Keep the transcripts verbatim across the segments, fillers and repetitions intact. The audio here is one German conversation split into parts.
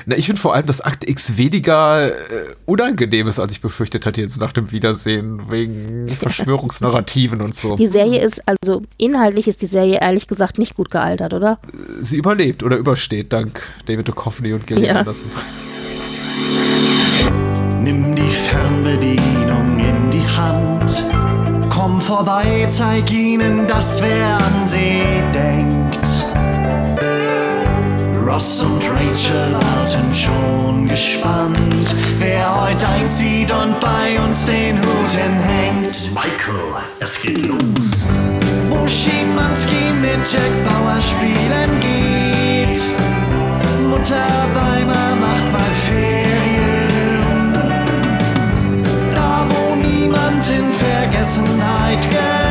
Na, ich finde vor allem, dass Akte X weniger äh, unangenehm ist, als ich befürchtet hatte jetzt nach dem Wiedersehen, wegen Verschwörungsnarrativen und so. Die Serie ist, also inhaltlich ist die Serie ehrlich gesagt nicht gut gealtert, oder? Sie überlebt oder übersteht, dank David Duchovny und Gillian Ja. Anderson. Nimm die Fernbedienung in die Hand. Komm vorbei, zeig ihnen, dass wer an sie denkt. Ross und Rachel warten schon gespannt, wer heute einzieht und bei uns den Hut hinhängt. Michael, es geht los. Wo Schimanski mit Jack Bauer spielen geht. Mutter Beimer macht mal Ferien. Da wo niemand in Vergessenheit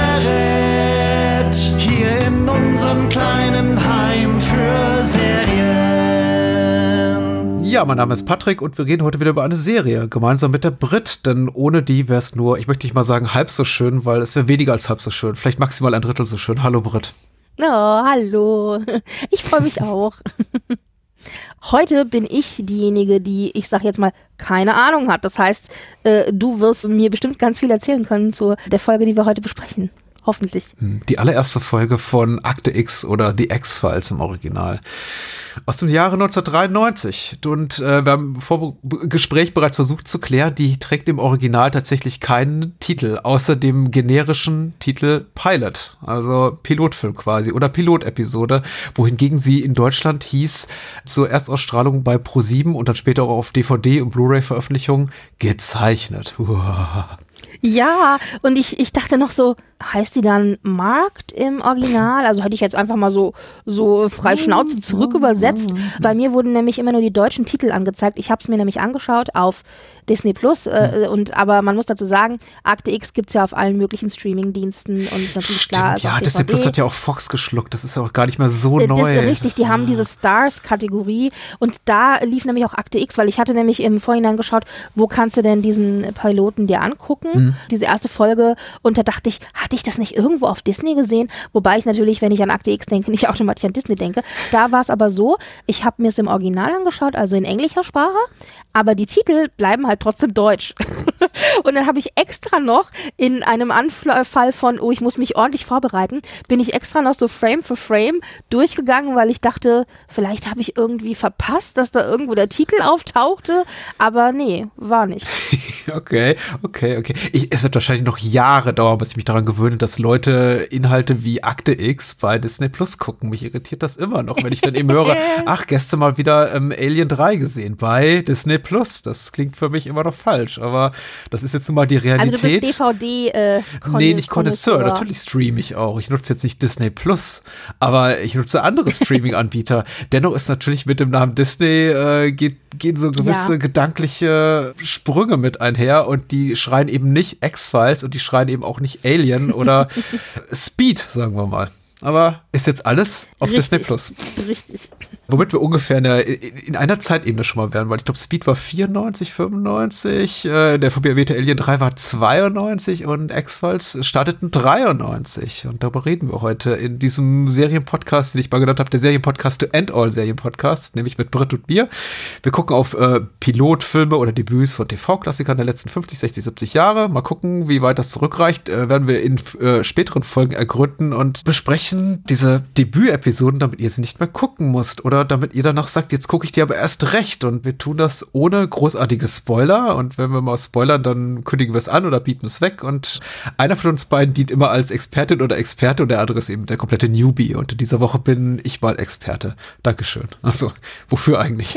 gerät. Hier in unserem kleinen Heim für Serien. Ja, mein Name ist Patrick und wir reden heute wieder über eine Serie, gemeinsam mit der Brit, denn ohne die wäre es nur, ich möchte nicht mal sagen halb so schön, weil es wäre weniger als halb so schön, vielleicht maximal ein Drittel so schön. Hallo Brit. Oh, hallo. Ich freue mich auch. Heute bin ich diejenige, die, ich sag jetzt mal, keine Ahnung hat. Das heißt, äh, du wirst mir bestimmt ganz viel erzählen können zu der Folge, die wir heute besprechen. Hoffentlich. Die allererste Folge von Akte X oder The X-Files im Original. Aus dem Jahre neunzehnhundertdreiundneunzig. Und äh, wir haben im Vorgespräch bereits versucht zu klären, die trägt im Original tatsächlich keinen Titel, außer dem generischen Titel Pilot, also Pilotfilm quasi oder Pilotepisode, wohingegen sie in Deutschland hieß, zur Erstausstrahlung bei ProSieben und dann später auch auf D V D und Blu-ray-Veröffentlichung gezeichnet. Uah. Ja, und ich, ich dachte noch so, heißt die dann Markt im Original? Also hätte ich jetzt einfach mal so, so frei Schnauze zurück übersetzt. Bei mir wurden nämlich immer nur die deutschen Titel angezeigt. Ich habe es mir nämlich angeschaut auf Disney Plus, äh, und aber man muss dazu sagen, Akte X gibt es ja auf allen möglichen Streaming-Diensten und natürlich Stimmt, klar. Also ja, auf Disney D V D. Plus hat ja auch Fox geschluckt, das ist ja auch gar nicht mehr so Äh, neu. Das ist richtig, die haben diese Stars-Kategorie und da lief nämlich auch Akte X, weil ich hatte nämlich im Vorhinein geschaut, wo kannst du denn diesen Piloten dir angucken, mhm. diese erste Folge, und da dachte ich, hatte ich das nicht irgendwo auf Disney gesehen? Wobei ich natürlich, wenn ich an Akte X denke, nicht automatisch an Disney denke. Da war es aber so, ich habe mir es im Original angeschaut, also in englischer Sprache, aber die Titel bleiben halt trotzdem deutsch. Und dann habe ich extra noch in einem Anfall von, oh, ich muss mich ordentlich vorbereiten, bin ich extra noch so Frame für Frame durchgegangen, weil ich dachte, vielleicht habe ich irgendwie verpasst, dass da irgendwo der Titel auftauchte, aber nee, war nicht. Okay, okay, okay. Ich, es wird wahrscheinlich noch Jahre dauern, bis ich mich daran gewöhne, dass Leute Inhalte wie Akte X bei Disney Plus gucken. Mich irritiert das immer noch, wenn ich dann eben höre, ach, gestern mal wieder ähm, Alien drei gesehen bei Disney Plus. Das klingt für mich immer noch falsch, aber das ist jetzt nun mal die Realität. Also du bist D V D äh, Nee, nicht Connoisseur. Natürlich streame ich auch. Ich nutze jetzt nicht Disney Plus, aber ich nutze andere Streaming-Anbieter. Dennoch ist natürlich mit dem Namen Disney äh, geht, gehen so gewisse ja. gedankliche Sprünge mit einher und die schreien eben nicht X-Files und die schreien eben auch nicht Alien oder Speed, sagen wir mal. Aber ist jetzt alles auf Richtig. Disney Plus. Richtig. Womit wir ungefähr in, der, in einer Zeitebene schon mal werden, weil ich glaube, Speed war vierundneunzig, fünfundneunzig, äh, der von mir erwähnte Alien drei war zweiundneunzig und X-Files starteten dreiundneunzig. Und darüber reden wir heute in diesem Serienpodcast, den ich mal genannt habe, der Serienpodcast To End All Serienpodcast, nämlich mit Brit und mir. Wir gucken auf äh, Pilotfilme oder Debüts von T V-Klassikern der letzten fünfzig, sechzig, siebzig Jahre. Mal gucken, wie weit das zurückreicht, äh, werden wir in äh, späteren Folgen ergründen und besprechen diese Debütepisoden, damit ihr sie nicht mehr gucken müsst oder damit ihr danach sagt, jetzt gucke ich dir aber erst recht, und wir tun das ohne großartige Spoiler, und wenn wir mal spoilern, dann kündigen wir es an oder bieten es weg, und einer von uns beiden dient immer als Expertin oder Experte und der andere ist eben der komplette Newbie, und in dieser Woche bin ich mal Experte. Dankeschön. Also, wofür eigentlich?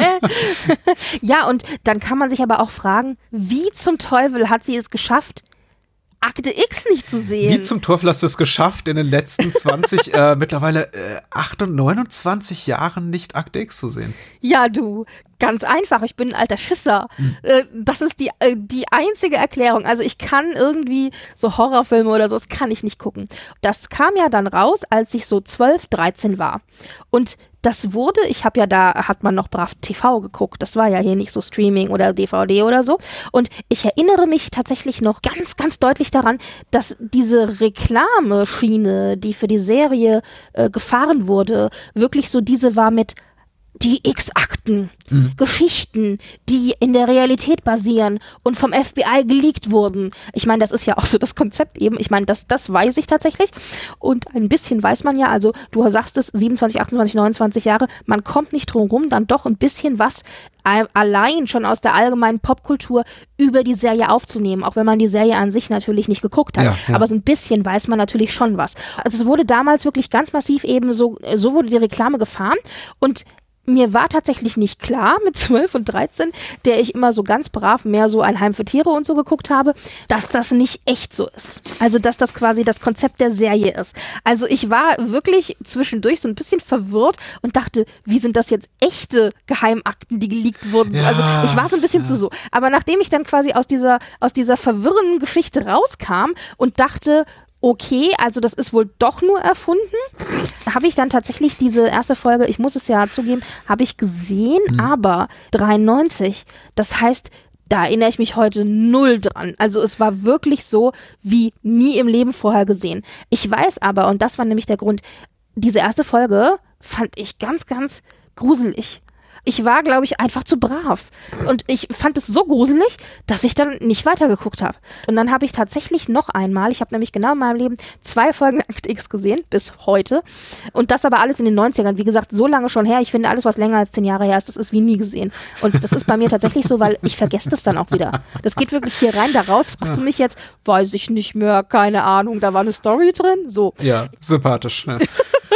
Ja, und dann kann man sich aber auch fragen, wie zum Teufel hat sie es geschafft, Akte X nicht zu sehen? Wie zum Teufel hast du es geschafft, in den letzten zwanzig, äh, mittlerweile äh, achtundzwanzig, neunundzwanzig Jahren nicht Akte X zu sehen? Ja, du, ganz einfach. Ich bin ein alter Schisser. Hm. Äh, das ist die, äh, die einzige Erklärung. Also ich kann irgendwie so Horrorfilme oder so, das kann ich nicht gucken. Das kam ja dann raus, als ich so zwölf, dreizehn war. Und das wurde, ich habe ja da, hat man noch brav T V geguckt, das war ja hier nicht so Streaming oder D V D oder so, und ich erinnere mich tatsächlich noch ganz, ganz deutlich daran, dass diese Reklameschiene, die für die Serie äh, gefahren wurde, wirklich so diese war mit die X-Akten, mhm. Geschichten, die in der Realität basieren und vom F B I geleakt wurden. Ich meine, das ist ja auch so das Konzept eben. Ich meine, das, das weiß ich tatsächlich. Und ein bisschen weiß man ja, also du sagst es, siebenundzwanzig, achtundzwanzig, neunundzwanzig Jahre, man kommt nicht drum rum, dann doch ein bisschen was allein schon aus der allgemeinen Popkultur über die Serie aufzunehmen, auch wenn man die Serie an sich natürlich nicht geguckt hat. Ja, ja. Aber so ein bisschen weiß man natürlich schon was. Also es wurde damals wirklich ganz massiv eben so, so wurde die Reklame gefahren und mir war tatsächlich nicht klar mit zwölf und dreizehn, der ich immer so ganz brav mehr so ein Heim für Tiere und so geguckt habe, dass das nicht echt so ist. Also, dass das quasi das Konzept der Serie ist. Also, ich war wirklich zwischendurch so ein bisschen verwirrt und dachte, wie sind das jetzt echte Geheimakten, die geleakt wurden? Ja, also, ich war so ein bisschen ja. zu so. Aber nachdem ich dann quasi aus dieser, aus dieser verwirrenden Geschichte rauskam und dachte, okay, also das ist wohl doch nur erfunden. Habe ich dann tatsächlich diese erste Folge, ich muss es ja zugeben, habe ich gesehen, mhm. aber dreiundneunzig, das heißt, da erinnere ich mich heute null dran. Also es war wirklich so, wie nie im Leben vorher gesehen. Ich weiß aber, und das war nämlich der Grund, diese erste Folge fand ich ganz, ganz gruselig. Ich war, glaube ich, einfach zu brav. Und ich fand es so gruselig, dass ich dann nicht weitergeguckt habe. Und dann habe ich tatsächlich noch einmal, ich habe nämlich genau in meinem Leben zwei Folgen Akte X gesehen, bis heute. Und das aber alles in den neunzigern. Wie gesagt, so lange schon her. Ich finde, alles, was länger als zehn Jahre her ist, das ist wie nie gesehen. Und das ist bei mir tatsächlich so, weil ich vergesse das dann auch wieder. Das geht wirklich hier rein, da raus. Fragst du mich jetzt, weiß ich nicht mehr, keine Ahnung, da war eine Story drin. So. Ja, sympathisch. Ja.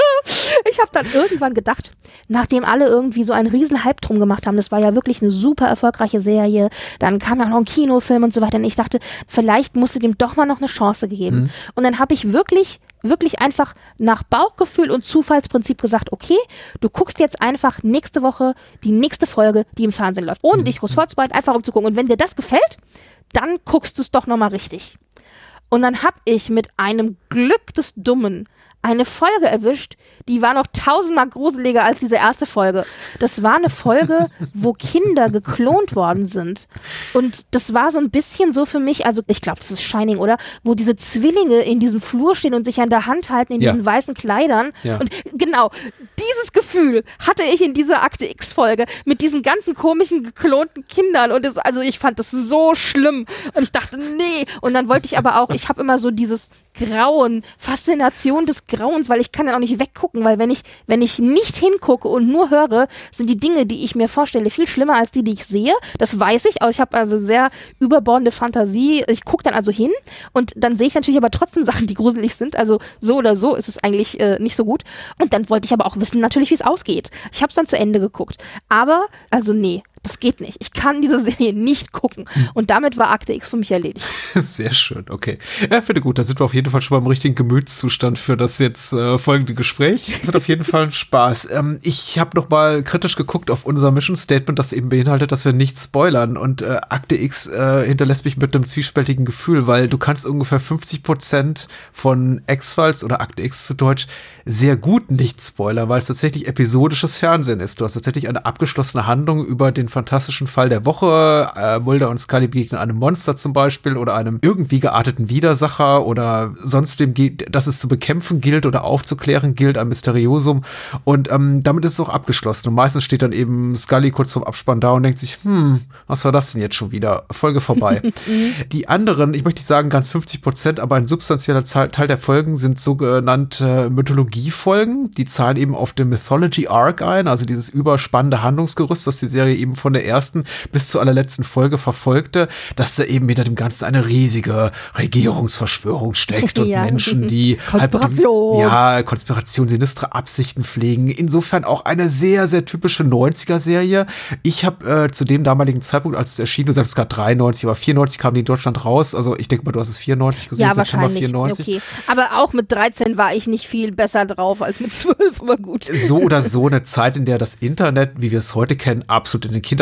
Ich habe dann irgendwann gedacht, nachdem alle irgendwie so einen riesen Hype drum gemacht haben, das war ja wirklich eine super erfolgreiche Serie, dann kam ja noch ein Kinofilm und so weiter und ich dachte, vielleicht musst du dem doch mal noch eine Chance geben. Mhm. Und dann habe ich wirklich, wirklich einfach nach Bauchgefühl und Zufallsprinzip gesagt, okay, du guckst jetzt einfach nächste Woche die nächste Folge, die im Fernsehen läuft, ohne mhm. dich groß vorzubereiten, einfach um zu gucken. Und wenn dir das gefällt, dann guckst du es doch nochmal richtig. Und dann habe ich mit einem Glück des Dummen eine Folge erwischt, die war noch tausendmal gruseliger als diese erste Folge. Das war eine Folge, wo Kinder geklont worden sind. Und das war so ein bisschen so für mich, also ich glaube, das ist Shining, oder? Wo diese Zwillinge in diesem Flur stehen und sich an der Hand halten in ja. diesen weißen Kleidern. Ja. Und genau, dieses Gefühl hatte ich in dieser Akte X-Folge mit diesen ganzen komischen, geklonten Kindern. Und das, also ich fand das so schlimm. Und ich dachte, nee. Und dann wollte ich aber auch, ich habe immer so dieses Grauen, Faszination des Grauens, weil ich kann dann auch nicht weggucken, weil wenn ich, wenn ich nicht hingucke und nur höre, sind die Dinge, die ich mir vorstelle, viel schlimmer als die, die ich sehe. Das weiß ich, aber ich habe also sehr überbordende Fantasie. Ich gucke dann also hin und dann sehe ich natürlich aber trotzdem Sachen, die gruselig sind. Also so oder so ist es eigentlich äh, nicht so gut. Und dann wollte ich aber auch wissen natürlich, wie es ausgeht. Ich habe es dann zu Ende geguckt. Aber, also nee, das geht nicht. Ich kann diese Serie nicht gucken. Und damit war Akte X für mich erledigt. Sehr schön, okay. Ja, finde gut. Da sind wir auf jeden Fall schon mal im richtigen Gemütszustand für das jetzt äh, folgende Gespräch. Das wird auf jeden Fall ein Spaß. Ähm, ich habe noch mal kritisch geguckt auf unser Mission Statement, das eben beinhaltet, dass wir nichts spoilern. Und äh, Akte X äh, hinterlässt mich mit einem zwiespältigen Gefühl, weil du kannst ungefähr fünfzig Prozent von X-Files oder Akte X zu Deutsch sehr gut nicht spoilern, weil es tatsächlich episodisches Fernsehen ist. Du hast tatsächlich eine abgeschlossene Handlung über den fantastischen Fall der Woche. Äh, Mulder und Scully begegnen einem Monster zum Beispiel oder einem irgendwie gearteten Widersacher oder sonst dem, das es zu bekämpfen gilt oder aufzuklären gilt, ein Mysteriosum. Und ähm, damit ist es auch abgeschlossen. Und meistens steht dann eben Scully kurz vorm Abspann da und denkt sich, hm, was war das denn jetzt schon wieder? Folge vorbei. Die anderen, ich möchte nicht sagen ganz fünfzig Prozent, aber ein substanzieller Teil der Folgen sind sogenannte Mythologie-Folgen. Die zahlen eben auf den Mythology Arc ein, also dieses überspannende Handlungsgerüst, das die Serie eben von der ersten bis zur allerletzten Folge verfolgte, dass da eben hinter dem Ganzen eine riesige Regierungsverschwörung steckt und ja. Menschen, die Konspiration. Halb, ja, Konspiration, sinistre Absichten pflegen. Insofern auch eine sehr, sehr typische neunziger-Serie. Ich habe äh, zu dem damaligen Zeitpunkt, als es erschien, du sagst gerade dreiundneunzig, aber vierundneunzig kam die in Deutschland raus. Also ich denke mal, du hast es vierundneunzig gesehen, ja, September vierundneunzig. Okay. Aber auch mit dreizehn war ich nicht viel besser drauf als mit zwölf, aber gut. So oder so eine Zeit, in der das Internet, wie wir es heute kennen, absolut in den Kinderschuhen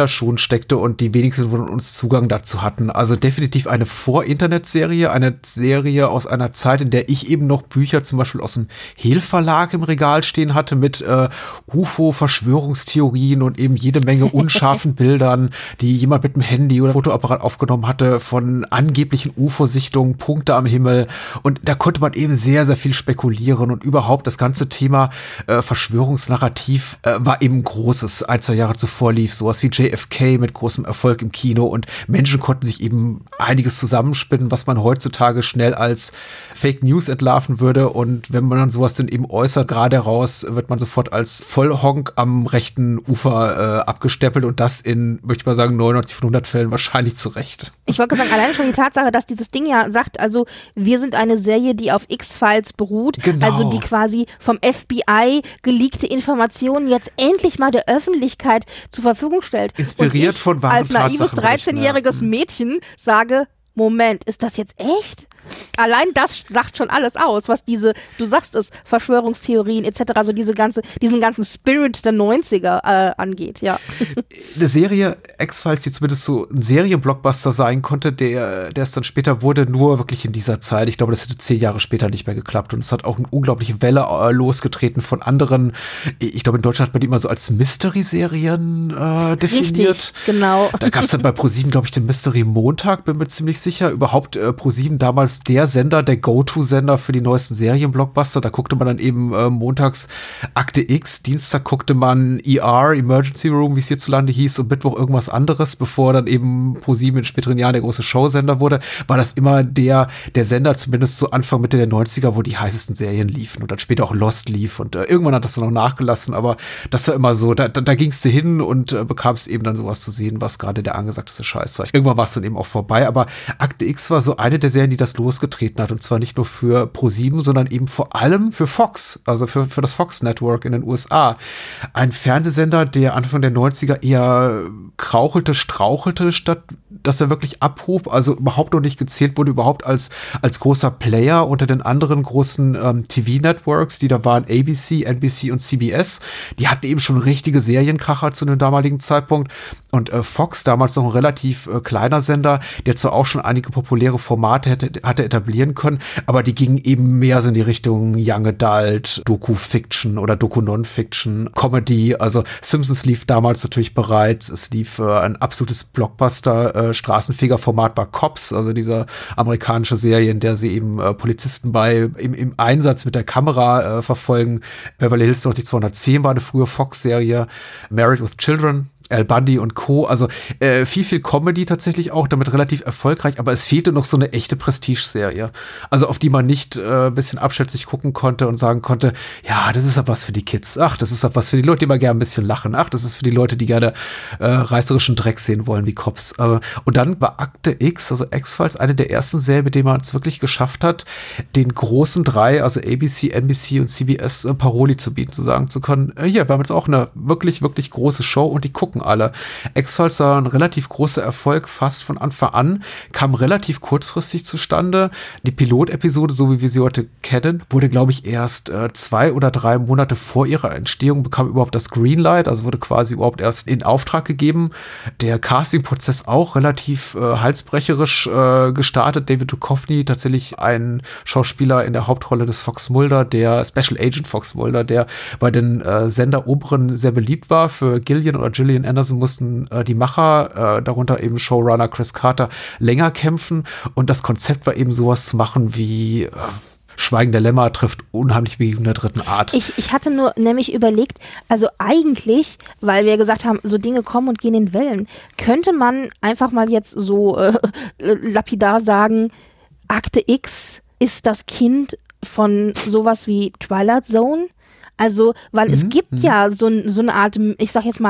Kinderschuhen steckte und die wenigsten von uns Zugang dazu hatten. Also definitiv eine Vor-Internet-Serie, eine Serie aus einer Zeit, in der ich eben noch Bücher zum Beispiel aus dem Hehl-Verlag im Regal stehen hatte mit äh, U F O-Verschwörungstheorien und eben jede Menge unscharfen Bildern, die jemand mit dem Handy oder Fotoapparat aufgenommen hatte von angeblichen U F O-Sichtungen, Punkte am Himmel. Und da konnte man eben sehr, sehr viel spekulieren und überhaupt das ganze Thema äh, Verschwörungsnarrativ äh, war eben großes. Ein, zwei Jahre zuvor lief sowas wie J F K mit großem Erfolg im Kino und Menschen konnten sich eben einiges zusammenspinnen, was man heutzutage schnell als Fake News entlarven würde. Und wenn man dann sowas dann eben äußert, gerade raus, wird man sofort als Vollhonk am rechten Ufer äh, abgestempelt und das in, möchte ich mal sagen, neunundneunzig von hundert Fällen wahrscheinlich zu Recht. Ich wollte sagen, alleine schon die Tatsache, dass dieses Ding ja sagt, also wir sind eine Serie, die auf X-Files beruht, genau. Also die quasi vom F B I geleakte Informationen jetzt endlich mal der Öffentlichkeit zur Verfügung stellt. Inspiriert und ich von wahren als naives dreizehnjähriges ja. Mädchen sage, Moment, ist das jetzt echt? Allein das sagt schon alles aus, was diese, du sagst es, Verschwörungstheorien et cetera, so diese ganze, diesen ganzen Spirit der neunziger äh, angeht, ja. Eine Serie X-Files, die zumindest so ein Serienblockbuster sein konnte, der, der es dann später wurde, nur wirklich in dieser Zeit. Ich glaube, das hätte zehn Jahre später nicht mehr geklappt und es hat auch eine unglaubliche Welle äh, losgetreten von anderen, ich glaube, in Deutschland hat man die immer so als Mystery-Serien äh, definiert. Richtig, genau. Da gab es dann bei ProSieben, glaube ich, den Mystery Montag, bin mir ziemlich sicher. Überhaupt äh, ProSieben damals der Sender, der Go-To-Sender für die neuesten Serienblockbuster. Da guckte man dann eben äh, montags Akte X, Dienstag guckte man E R, Emergency Room, wie es hierzulande hieß, und Mittwoch irgendwas anderes, bevor dann eben ProSieben in späteren Jahren der große Showsender wurde, war das immer der, der Sender, zumindest so Anfang, Mitte der neunziger, wo die heißesten Serien liefen und dann später auch Lost lief und äh, irgendwann hat das dann noch nachgelassen, aber das war immer so, da, da, da gingst du hin und äh, bekamst eben dann sowas zu sehen, was gerade der angesagteste Scheiß war. Irgendwann war es dann eben auch vorbei, aber Akte X war so eine der Serien, die das losgetreten hat. Und zwar nicht nur für ProSieben, sondern eben vor allem für Fox, also für, für das Fox Network in den U S A. Ein Fernsehsender, der Anfang der neunziger eher krauchelte, strauchelte, statt dass er wirklich abhob, also überhaupt noch nicht gezählt wurde, überhaupt als, als großer Player unter den anderen großen ähm, T V-Networks, die da waren, A B C, N B C und C B S. Die hatten eben schon richtige Serienkracher zu dem damaligen Zeitpunkt. Und äh, Fox, damals noch ein relativ äh, kleiner Sender, der zwar auch schon einige populäre Formate hätte, hatte etablieren können, aber die gingen eben mehr so in die Richtung Young Adult, Doku-Fiction oder Doku-Non-Fiction, Comedy. Also Simpsons lief damals natürlich bereits. Es lief äh, ein absolutes Blockbuster, äh, Straßenfeger-Format war Cops, also diese amerikanische Serie, in der sie eben äh, Polizisten bei im, im Einsatz mit der Kamera äh, verfolgen. Beverly Hills neunzig-zweihundertzehn war eine frühe Fox-Serie. Married with Children, Al Bundy und Co. Also äh, viel, viel Comedy tatsächlich auch, damit relativ erfolgreich, aber es fehlte noch so eine echte Prestige-Serie. Also auf die man nicht äh, ein bisschen abschätzig gucken konnte und sagen konnte, ja, das ist ja was für die Kids. Ach, das ist ja was für die Leute, die mal gerne ein bisschen lachen. Ach, das ist für die Leute, die gerne äh, reißerischen Dreck sehen wollen wie Cops. Äh, und dann war Akte X, also X-Files, eine der ersten Serien, mit denen man es wirklich geschafft hat, den großen drei, also A B C, N B C und C B S äh, Paroli zu bieten, zu sagen zu können, äh, hier, wir haben jetzt auch eine wirklich, wirklich große Show und die gucken alle. X-Files war ein relativ großer Erfolg, fast von Anfang an, kam relativ kurzfristig zustande. Die Pilotepisode, so wie wir sie heute kennen, wurde, glaube ich, erst äh, zwei oder drei Monate vor ihrer Entstehung, bekam überhaupt das Greenlight, also wurde quasi überhaupt erst in Auftrag gegeben. Der Casting-Prozess auch relativ äh, halsbrecherisch äh, gestartet. David Duchovny, tatsächlich ein Schauspieler in der Hauptrolle des Fox Mulder, der Special Agent Fox Mulder, der bei den äh, Senderoberen sehr beliebt war. Für Gillian oder Gillian Anderson mussten äh, die Macher, äh, darunter eben Showrunner Chris Carter, länger kämpfen. Und das Konzept war eben sowas zu machen wie äh, Schweigen der Lämmer trifft unheimlich Begegnung der dritten Art. Ich, ich hatte nur nämlich überlegt, also eigentlich, weil wir gesagt haben, so Dinge kommen und gehen in Wellen, könnte man einfach mal jetzt so äh, lapidar sagen, Akte X ist das Kind von sowas wie Twilight Zone? Also, weil mhm, es gibt mhm. ja so, so eine Art, ich sag jetzt mal,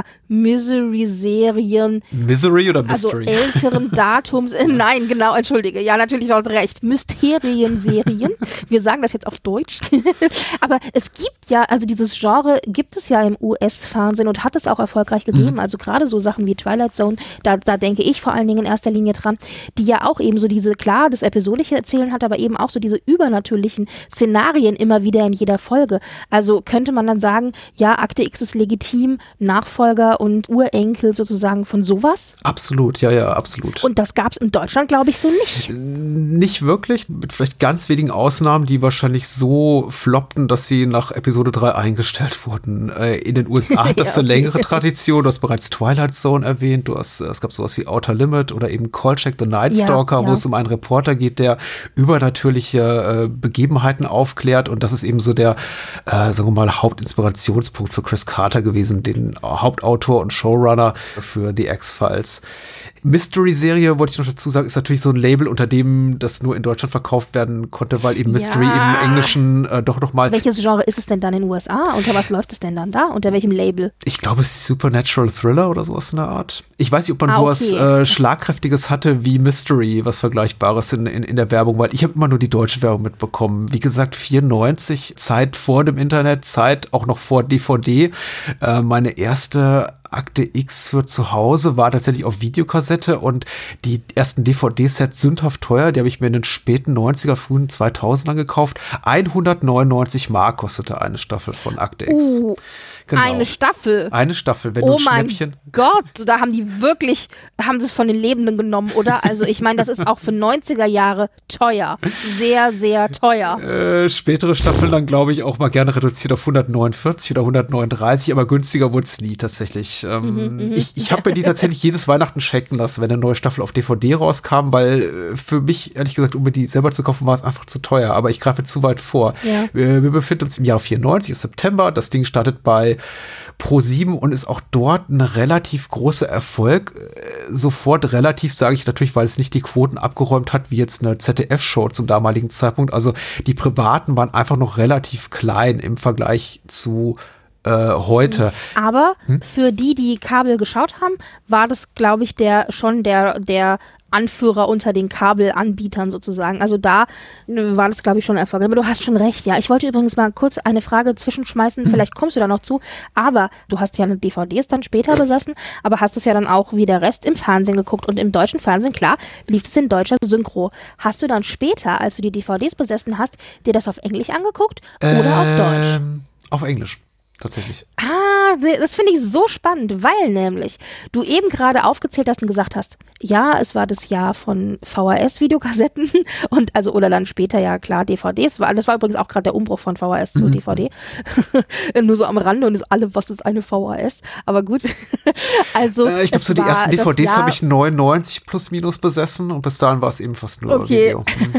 Misery-Serien. Misery oder Mystery? Also älteren Datums. Äh, nein, genau, entschuldige. Ja, natürlich, du hast recht. Mysterien-Serien. Wir sagen das jetzt auf Deutsch. Aber es gibt ja, also dieses Genre gibt es ja im U S-Fernsehen und hat es auch erfolgreich gegeben. Mhm. Also gerade so Sachen wie Twilight Zone, da, da denke ich vor allen Dingen in erster Linie dran, die ja auch eben so diese, klar, das episodische Erzählen hat, aber eben auch so diese übernatürlichen Szenarien immer wieder in jeder Folge. Also könnte man dann sagen, ja, Akte X ist legitim, Nachfolger und Urenkel sozusagen von sowas? Absolut, ja, ja, absolut. Und das gab es in Deutschland, glaube ich, so nicht. Nicht wirklich, mit vielleicht ganz wenigen Ausnahmen, die wahrscheinlich so floppten, dass sie nach Episode drei eingestellt wurden. Äh, in den U S A hat das Ja, eine okay. längere Tradition. Du hast bereits Twilight Zone erwähnt. Du hast, es gab sowas wie Outer Limit oder eben Kolchak the Night Stalker, Ja, ja. wo es um einen Reporter geht, der übernatürliche äh, Begebenheiten aufklärt. Und das ist eben so der, äh, sagen wir mal, Hauptinspirationspunkt für Chris Carter gewesen, den Hauptautor und Showrunner für The X-Files. Mystery-Serie, wollte ich noch dazu sagen, ist natürlich so ein Label, unter dem das nur in Deutschland verkauft werden konnte, weil eben Mystery Ja. im Englischen äh, doch noch mal, Welches Genre ist es denn dann in den U S A? Unter was läuft es denn dann da? Unter welchem Label? ich glaube, es ist Supernatural Thriller oder sowas in der Art. Ich weiß nicht, ob man Ah, sowas okay. äh, Schlagkräftiges hatte wie Mystery, was Vergleichbares in, in, in der Werbung, weil ich habe immer nur die deutsche Werbung mitbekommen. Wie gesagt, vierundneunzig, Zeit vor dem Internet, Zeit auch noch vor D V D. Äh, meine erste Akte X für zu Hause war tatsächlich auf Videokassette und die ersten D V D-Sets sündhaft teuer. Die habe ich mir in den späten neunziger, frühen zweitausendern gekauft. hundertneunundneunzig Mark kostete eine Staffel von Akte X. Uh, Genau. Eine Staffel. Eine Staffel, wenn Oh du ein mein Schnäppchen. Gott, da haben die wirklich, haben sie es von den Lebenden genommen, oder? Also ich meine, das ist auch für neunziger Jahre teuer. Sehr, sehr teuer. Äh, spätere Staffeln dann, glaube ich, auch mal gerne reduziert auf hundertneunundvierzig oder hundertneununddreißig, aber günstiger wurde es nie tatsächlich. Ähm, Mhm, ich ich habe mir die tatsächlich jedes Weihnachten schenken lassen, wenn eine neue Staffel auf D V D rauskam, weil äh, für mich, ehrlich gesagt, um mir die selber zu kaufen, war es einfach zu teuer, aber ich greife zu weit vor. Ja. Wir, wir befinden uns im Jahr vierundneunzig, ist September, das Ding startet bei Pro sieben und ist auch dort ein relativ großer Erfolg. Äh, Sofort relativ, sage ich natürlich, weil es nicht die Quoten abgeräumt hat, wie jetzt eine Z D F-Show zum damaligen Zeitpunkt. Also die Privaten waren einfach noch relativ klein im Vergleich zu äh, heute. Aber Hm? für die, die Kabel geschaut haben, war das, glaube ich, der schon der, der Anführer unter den Kabelanbietern sozusagen. Also da äh, war das, glaube ich, schon ein Erfolg. Aber du hast schon recht, ja. Ich wollte übrigens mal kurz eine Frage zwischenschmeißen, Hm. vielleicht kommst du da noch zu, aber du hast ja eine D V Ds dann später besessen, aber hast es ja dann auch wie der Rest im Fernsehen geguckt und im deutschen Fernsehen, klar, lief es in deutscher Synchro. Hast du dann später, als du die D V Ds besessen hast, dir das auf Englisch angeguckt oder auf Deutsch? Ähm, Auf Englisch, tatsächlich. Ah, se- das finde ich so spannend, weil nämlich du eben gerade aufgezählt hast und gesagt hast, ja, es war das Jahr von V H S-Videokassetten und also oder dann später ja klar D V Ds. War, das war übrigens auch gerade der Umbruch von V H S zu D V D. Nur so am Rande und ist alle, was ist eine V H S? Aber gut. also Äh, ich glaube, es so die war ersten D V Ds das Jahr- habe ich neunundneunzig plus minus besessen und bis dahin war es eben fast nur Okay. Video. Hm.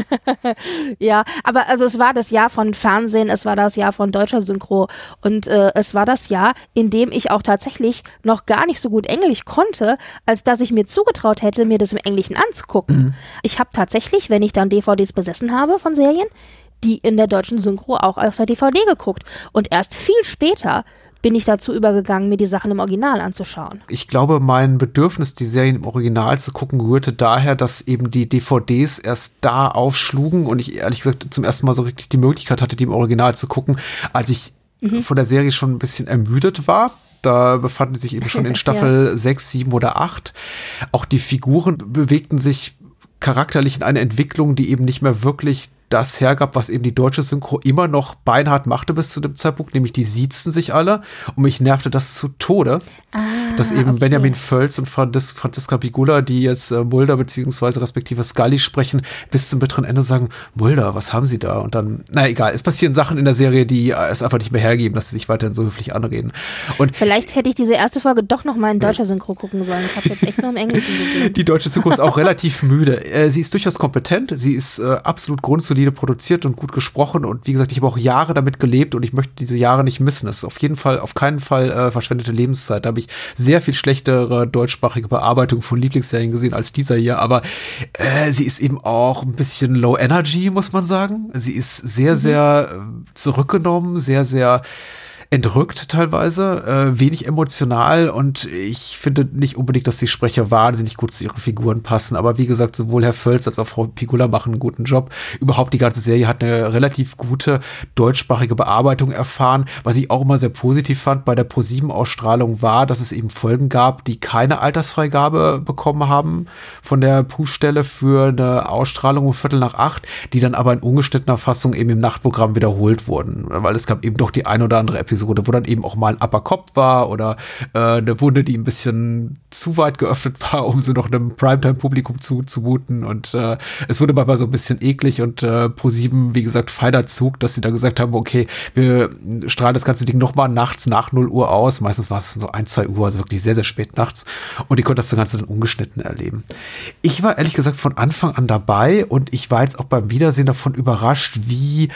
Ja, aber also es war das Jahr von Fernsehen, es war das Jahr von deutscher Synchro und äh, es war das Jahr, in dem ich auch tatsächlich noch gar nicht so gut Englisch konnte, als dass ich mir zugetraut hätte, mir das im Englischen anzugucken. Mhm. Ich habe tatsächlich, wenn ich dann D V Ds besessen habe von Serien, die in der deutschen Synchro auch auf der D V D geguckt. Und erst viel später bin ich dazu übergegangen, mir die Sachen im Original anzuschauen. Ich glaube, mein Bedürfnis, die Serien im Original zu gucken, rührte daher, dass eben die D V Ds erst da aufschlugen und ich ehrlich gesagt zum ersten Mal so wirklich die Möglichkeit hatte, die im Original zu gucken, als ich Mhm. von der Serie schon ein bisschen ermüdet war. Da befanden sie sich eben schon in Staffel sechs, sieben oder acht. Auch die Figuren bewegten sich charakterlich in eine Entwicklung, die eben nicht mehr wirklich das hergab, was eben die deutsche Synchro immer noch beinhart machte bis zu dem Zeitpunkt, nämlich die siezten sich alle und mich nervte das zu Tode, Ah, dass eben okay. Benjamin Völz und Franzis Franziska Pigula, die jetzt äh, Mulder beziehungsweise respektive Scully sprechen, bis zum bitteren Ende sagen, Mulder, was haben sie da? Und dann, na egal, es passieren Sachen in der Serie, die äh, es einfach nicht mehr hergeben, dass sie sich weiterhin so höflich anreden. Und Vielleicht hätte ich diese erste Folge doch noch mal in deutscher Synchro gucken sollen. Ich habe jetzt echt nur im Englischen gesehen. die deutsche Synchro ist auch relativ müde. Äh, sie ist durchaus kompetent, sie ist äh, absolut grundsolide produziert und gut gesprochen und wie gesagt, ich habe auch Jahre damit gelebt und ich möchte diese Jahre nicht missen. Das ist auf jeden Fall, auf keinen Fall äh, verschwendete Lebenszeit. Da habe ich sehr viel schlechtere deutschsprachige Bearbeitung von Lieblingsserien gesehen als dieser hier, aber äh, sie ist eben auch ein bisschen low energy, muss man sagen. Sie ist sehr, Mhm. sehr äh, zurückgenommen, sehr, sehr entrückt teilweise, äh, wenig emotional und ich finde nicht unbedingt, dass die Sprecher wahnsinnig gut zu ihren Figuren passen, aber wie gesagt, sowohl Herr Völz als auch Frau Pigula machen einen guten Job. Überhaupt die ganze Serie hat eine relativ gute deutschsprachige Bearbeitung erfahren. Was ich auch immer sehr positiv fand bei der ProSieben-Ausstrahlung war, dass es eben Folgen gab, die keine Altersfreigabe bekommen haben von der Prüfstelle für eine Ausstrahlung um Viertel nach acht, die dann aber in ungeschnittener Fassung eben im Nachtprogramm wiederholt wurden, weil es gab eben doch die ein oder andere Episode, wo dann eben auch mal ein Upperkopf war oder äh, eine Wunde, die ein bisschen zu weit geöffnet war, um sie noch einem Primetime-Publikum zuzumuten und äh, es wurde manchmal so ein bisschen eklig und äh, ProSieben, wie gesagt, feiner Zug, dass sie da gesagt haben, okay, wir strahlen das ganze Ding nochmal nachts nach null Uhr aus, meistens war es so ein, zwei Uhr, also wirklich sehr, sehr spät nachts und ihr könnt das Ganze dann ungeschnitten erleben. Ich war ehrlich gesagt von Anfang an dabei und ich war jetzt auch beim Wiedersehen davon überrascht, wie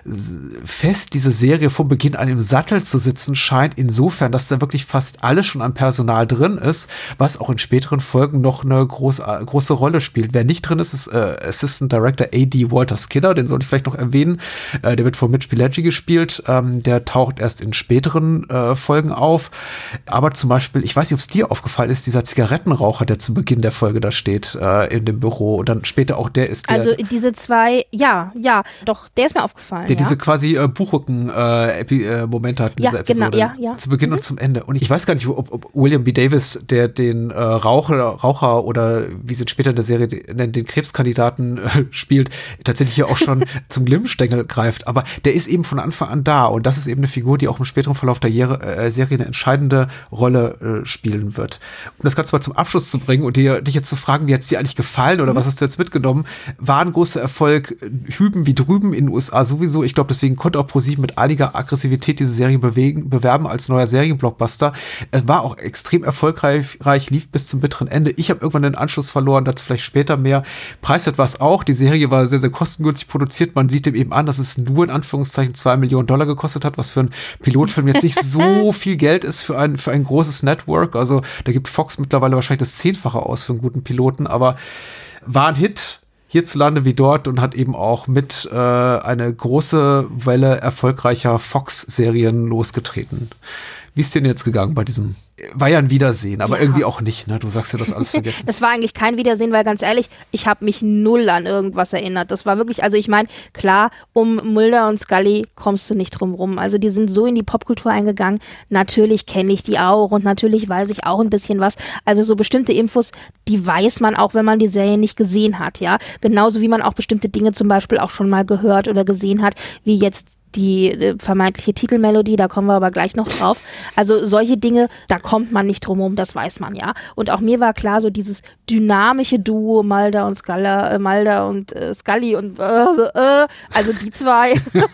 fest diese Serie von Beginn an im Sattel zu sitzen scheint, insofern, dass da wirklich fast alles schon an Personal drin ist, was auch in späteren Folgen noch eine groß, große Rolle spielt. Wer nicht drin ist, ist äh, Assistant Director A D Walter Skinner, den sollte ich vielleicht noch erwähnen. Äh, der wird von Mitch Pileggi gespielt. Ähm, der taucht erst in späteren äh, Folgen auf. Aber zum Beispiel, ich weiß nicht, ob es dir aufgefallen ist, dieser Zigarettenraucher, der zu Beginn der Folge da steht, äh, in dem Büro und dann später auch der ist der. Also diese zwei, ja, ja, doch, der ist mir aufgefallen. Der ja. diese quasi äh, Buchrücken-Momente äh, hat in ja, dieser Episode. Genau, ja, ja. Zu Beginn mhm. und zum Ende. Und ich weiß gar nicht, ob, ob William B. Davis, der den äh, Raucher, Raucher oder wie sie ihn später in der Serie nennen, den Krebskandidaten äh, spielt, tatsächlich hier auch schon zum Glimmstängel greift. Aber der ist eben von Anfang an da. Und das ist eben eine Figur, die auch im späteren Verlauf der Jere, äh, Serie eine entscheidende Rolle äh, spielen wird. Um das Ganze mal zum Abschluss zu bringen und dir, dich jetzt zu fragen, wie hat es dir eigentlich gefallen oder mhm. was hast du jetzt mitgenommen, war ein großer Erfolg, hüben wie drüben in den U S A sowieso. Ich glaube, deswegen konnte auch ProSieben mit einiger Aggressivität diese Serie bewegen, bewerben als neuer Serienblockbuster. Es war auch extrem erfolgreich, lief bis zum bitteren Ende. Ich habe irgendwann den Anschluss verloren, dazu vielleicht später mehr. Preiswert war es auch. Die Serie war sehr, sehr kostengünstig produziert. Man sieht dem eben an, dass es nur in Anführungszeichen zwei Millionen Dollar gekostet hat, was für einen Pilotfilm jetzt nicht so viel Geld ist für ein, für ein großes Network. Also da gibt Fox mittlerweile wahrscheinlich das Zehnfache aus für einen guten Piloten, aber war ein Hit hierzulande wie dort und hat eben auch mit äh, eine große Welle erfolgreicher Fox-Serien losgetreten. Wie ist denn jetzt gegangen bei diesem? War ja ein Wiedersehen, aber ja. irgendwie auch nicht, ne? Du sagst ja, das alles vergessen. Das war eigentlich kein Wiedersehen, weil ganz ehrlich, ich habe mich null an irgendwas erinnert. Das war wirklich, also ich meine, klar, um Mulder und Scully kommst du nicht drum rum. Also die sind so in die Popkultur eingegangen. Natürlich kenne ich die auch und natürlich weiß ich auch ein bisschen was. Also so bestimmte Infos, die weiß man auch, wenn man die Serie nicht gesehen hat, ja. Genauso wie man auch bestimmte Dinge zum Beispiel auch schon mal gehört oder gesehen hat, wie jetzt die äh, vermeintliche Titelmelodie, da kommen wir aber gleich noch drauf. Also solche Dinge, da kommt man nicht drum rum, das weiß man, ja. Und auch mir war klar, so dieses dynamische Duo Mulder und Scully, äh, Mulder und äh, Scully und äh, äh, also die zwei.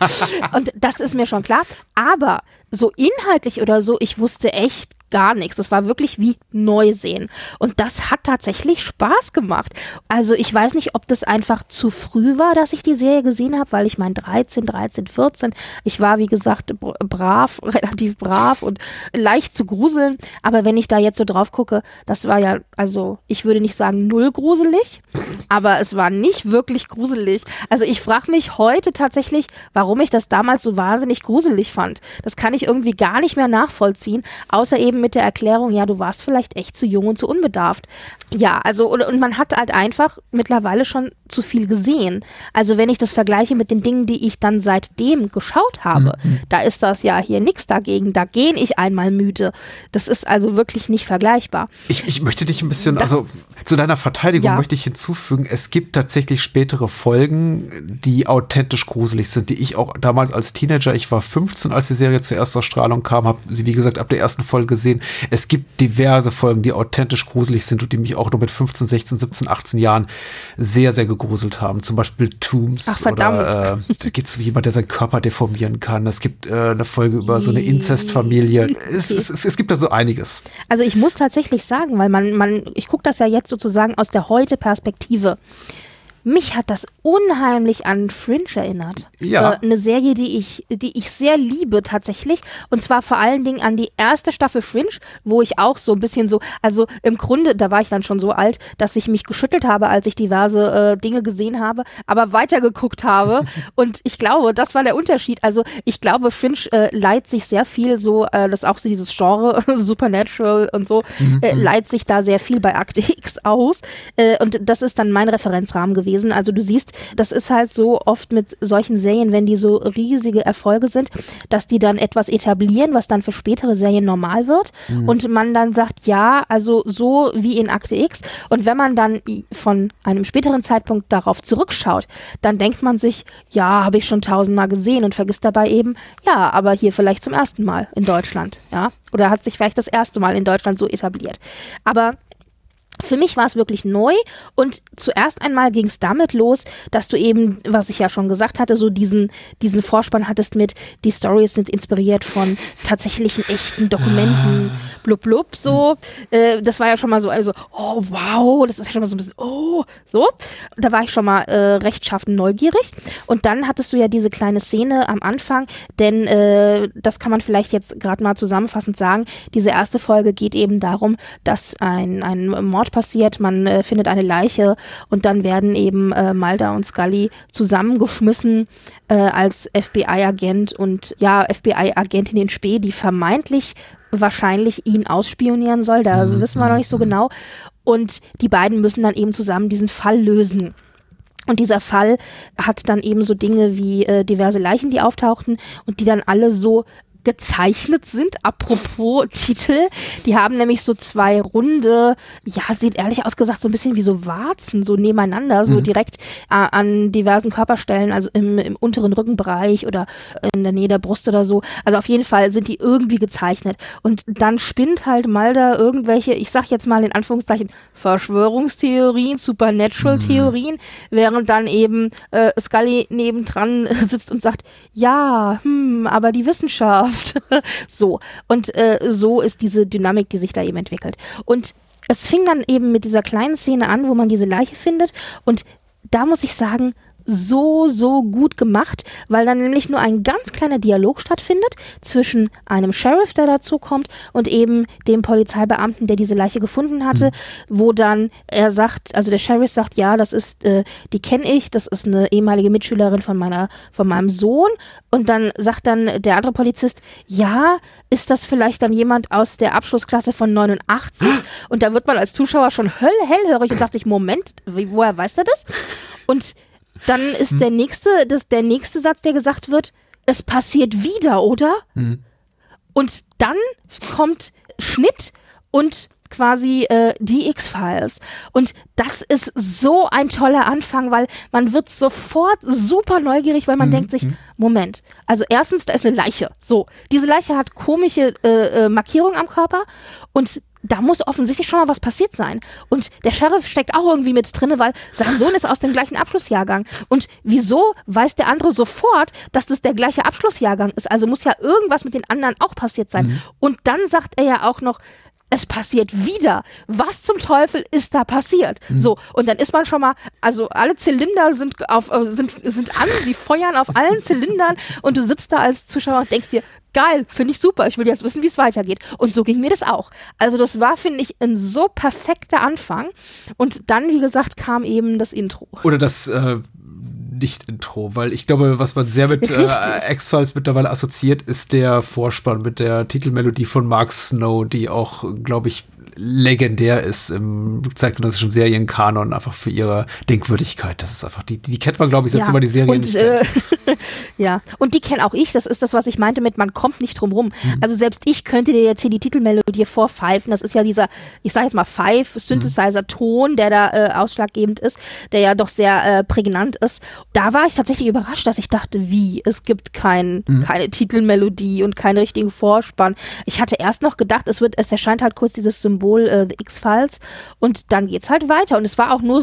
Und das ist mir schon klar. Aber so inhaltlich oder so, ich wusste echt gar nichts. Das war wirklich wie Neusehen. Und das hat tatsächlich Spaß gemacht. Also ich weiß nicht, ob das einfach zu früh war, dass ich die Serie gesehen habe, weil ich mein dreizehn, dreizehn, vierzehn, ich war wie gesagt brav, relativ brav und leicht zu gruseln. Aber wenn ich da jetzt so drauf gucke, das war ja, also ich würde nicht sagen null gruselig, aber es war nicht wirklich gruselig. Also ich frage mich heute tatsächlich, warum ich das damals so wahnsinnig gruselig fand. Das kann ich irgendwie gar nicht mehr nachvollziehen, außer eben mit der Erklärung, ja, du warst vielleicht echt zu jung und zu unbedarft. Ja, also und, und man hat halt einfach mittlerweile schon zu viel gesehen. Also wenn ich das vergleiche mit den Dingen, die ich dann seitdem geschaut habe, mhm. da ist das ja hier nichts dagegen. Da gehe ich einmal müde. Das ist also wirklich nicht vergleichbar. Ich, ich möchte dich ein bisschen, das, also zu deiner Verteidigung ja. möchte ich hinzufügen, es gibt tatsächlich spätere Folgen, die authentisch gruselig sind, die ich auch damals als Teenager, ich war fünfzehn, als die Serie zur Erstausstrahlung kam, habe sie wie gesagt ab der ersten Folge gesehen. Es gibt diverse Folgen, die authentisch gruselig sind und die mich auch nur mit fünfzehn, sechzehn, siebzehn, achtzehn Jahren sehr, sehr gegruselt haben. Zum Beispiel Tombs. Ach, verdammt. Oder äh, da geht es um jemand, der seinen Körper deformieren kann. Es gibt äh, eine Folge über so eine Inzestfamilie. Es, es, es, es gibt da so einiges. Also ich muss tatsächlich sagen, weil man, man ich gucke das ja jetzt sozusagen aus der Heute-Perspektive. mich hat das unheimlich an Fringe erinnert. Ja. Äh, eine Serie, die ich, die ich sehr liebe tatsächlich. Und zwar vor allen Dingen an die erste Staffel Fringe, wo ich auch so ein bisschen so, also im Grunde, da war ich dann schon so alt, dass ich mich geschüttelt habe, als ich diverse äh, Dinge gesehen habe, aber weitergeguckt habe. Und ich glaube, das war der Unterschied. Also ich glaube, Fringe äh, leiht sich sehr viel so, äh, das ist auch so dieses Genre, Supernatural und so, Mhm. äh, leiht sich da sehr viel bei Akte X aus. Äh, und das ist dann mein Referenzrahmen gewesen. Also du siehst, das ist halt so oft mit solchen Serien, wenn die so riesige Erfolge sind, dass die dann etwas etablieren, was dann für spätere Serien normal wird. Mhm. Und man dann sagt, ja, also so wie in Akte X. Und wenn man dann von einem späteren Zeitpunkt darauf zurückschaut, dann denkt man sich, ja, habe ich schon tausendmal gesehen und vergisst dabei eben, ja, aber hier vielleicht zum ersten Mal in Deutschland, ja. Oder hat sich vielleicht das erste Mal in Deutschland so etabliert. Aber für mich war es wirklich neu und zuerst einmal ging es damit los, dass du eben, was ich ja schon gesagt hatte, so diesen, diesen Vorspann hattest mit, die Storys sind inspiriert von tatsächlichen echten Dokumenten, blub blub, so. Äh, das war ja schon mal so, also, oh wow, das ist ja schon mal so ein bisschen, oh, so. Da war ich schon mal äh, rechtschaffen neugierig. Und dann hattest du ja diese kleine Szene am Anfang, denn äh, das kann man vielleicht jetzt gerade mal zusammenfassend sagen, diese erste Folge geht eben darum, dass ein, ein Mord passiert, man äh, findet eine Leiche und dann werden eben äh, Mulder und Scully zusammengeschmissen äh, als F B I-Agent und ja, F B I-Agentin in Spe, die vermeintlich wahrscheinlich ihn ausspionieren soll, da mhm. wissen wir noch nicht so genau und die beiden müssen dann eben zusammen diesen Fall lösen. Und dieser Fall hat dann eben so Dinge wie äh, diverse Leichen, die auftauchten und die dann alle so gezeichnet sind, apropos Titel, die haben nämlich so zwei runde, ja, sieht ehrlich ausgesagt so ein bisschen wie so Warzen, so nebeneinander, so mhm. direkt äh, an diversen Körperstellen, also im, im unteren Rückenbereich oder in der Nähe der Brust oder so, also auf jeden Fall sind die irgendwie gezeichnet und dann spinnt halt Mulder irgendwelche, ich sag jetzt mal in Anführungszeichen, Verschwörungstheorien, Supernatural-Theorien, mhm. während dann eben äh, Scully nebendran sitzt und sagt, ja, hm, aber die Wissenschaft so, und äh, so ist diese Dynamik, die sich da eben entwickelt. Und es fing dann eben mit dieser kleinen Szene an, wo man diese Leiche findet und da muss ich sagen, so, so gut gemacht, weil dann nämlich nur ein ganz kleiner Dialog stattfindet zwischen einem Sheriff, der dazu kommt und eben dem Polizeibeamten, der diese Leiche gefunden hatte, mhm. wo dann er sagt, also der Sheriff sagt, ja, das ist, äh, die kenne ich, das ist eine ehemalige Mitschülerin von meiner, von meinem Sohn und dann sagt dann der andere Polizist, ja, ist das vielleicht dann jemand aus der Abschlussklasse von neunundachtzig und da wird man als Zuschauer schon höll hellhörig und sagt sich, Moment, wie, woher weiß der das? Und dann ist hm. der nächste, das, der nächste Satz, der gesagt wird, es passiert wieder, oder? Hm. Und dann kommt Schnitt und quasi äh, die X-Files. Und das ist so ein toller Anfang, weil man wird sofort super neugierig, weil man hm. denkt sich, Moment, also erstens, da ist eine Leiche. So, diese Leiche hat komische äh, äh, Markierungen am Körper und da muss offensichtlich schon mal was passiert sein. Und der Sheriff steckt auch irgendwie mit drinne, weil sein Sohn ist aus dem gleichen Abschlussjahrgang. Und wieso weiß der andere sofort, dass das der gleiche Abschlussjahrgang ist? Also muss ja irgendwas mit den anderen auch passiert sein. Mhm. Und dann sagt er ja auch noch, es passiert wieder. Was zum Teufel ist da passiert? Mhm. So, und dann ist man schon mal, also alle Zylinder sind auf, sind, sind an, die feuern auf allen Zylindern und du sitzt da als Zuschauer und denkst dir, geil, finde ich super, ich will jetzt wissen, wie es weitergeht. Und so ging mir das auch. Also das war, finde ich, ein so perfekter Anfang. Und dann, wie gesagt, kam eben das Intro. Oder das äh, Nicht-Intro, weil ich glaube, was man sehr mit äh, X-Files mittlerweile assoziiert, ist der Vorspann mit der Titelmelodie von Mark Snow, die auch, glaube ich, legendär ist im zeitgenössischen Serienkanon, einfach für ihre Denkwürdigkeit. Das ist einfach, die, die kennt man, glaube ich, selbst ja. über die Serie und, nicht äh, kennt. Ja, und die kenne auch ich, das ist das, was ich meinte mit, man kommt nicht drum rum. Mhm. Also selbst ich könnte dir jetzt hier die Titelmelodie vorpfeifen, das ist ja dieser, ich sage jetzt mal Five-Synthesizer-Ton, der da äh, ausschlaggebend ist, der ja doch sehr äh, prägnant ist. Da war ich tatsächlich überrascht, dass ich dachte, wie, es gibt kein, mhm. keine Titelmelodie und keinen richtigen Vorspann. Ich hatte erst noch gedacht, es wird, es erscheint halt kurz dieses Symbol äh, The X-Files und dann geht's halt weiter und es war auch nur so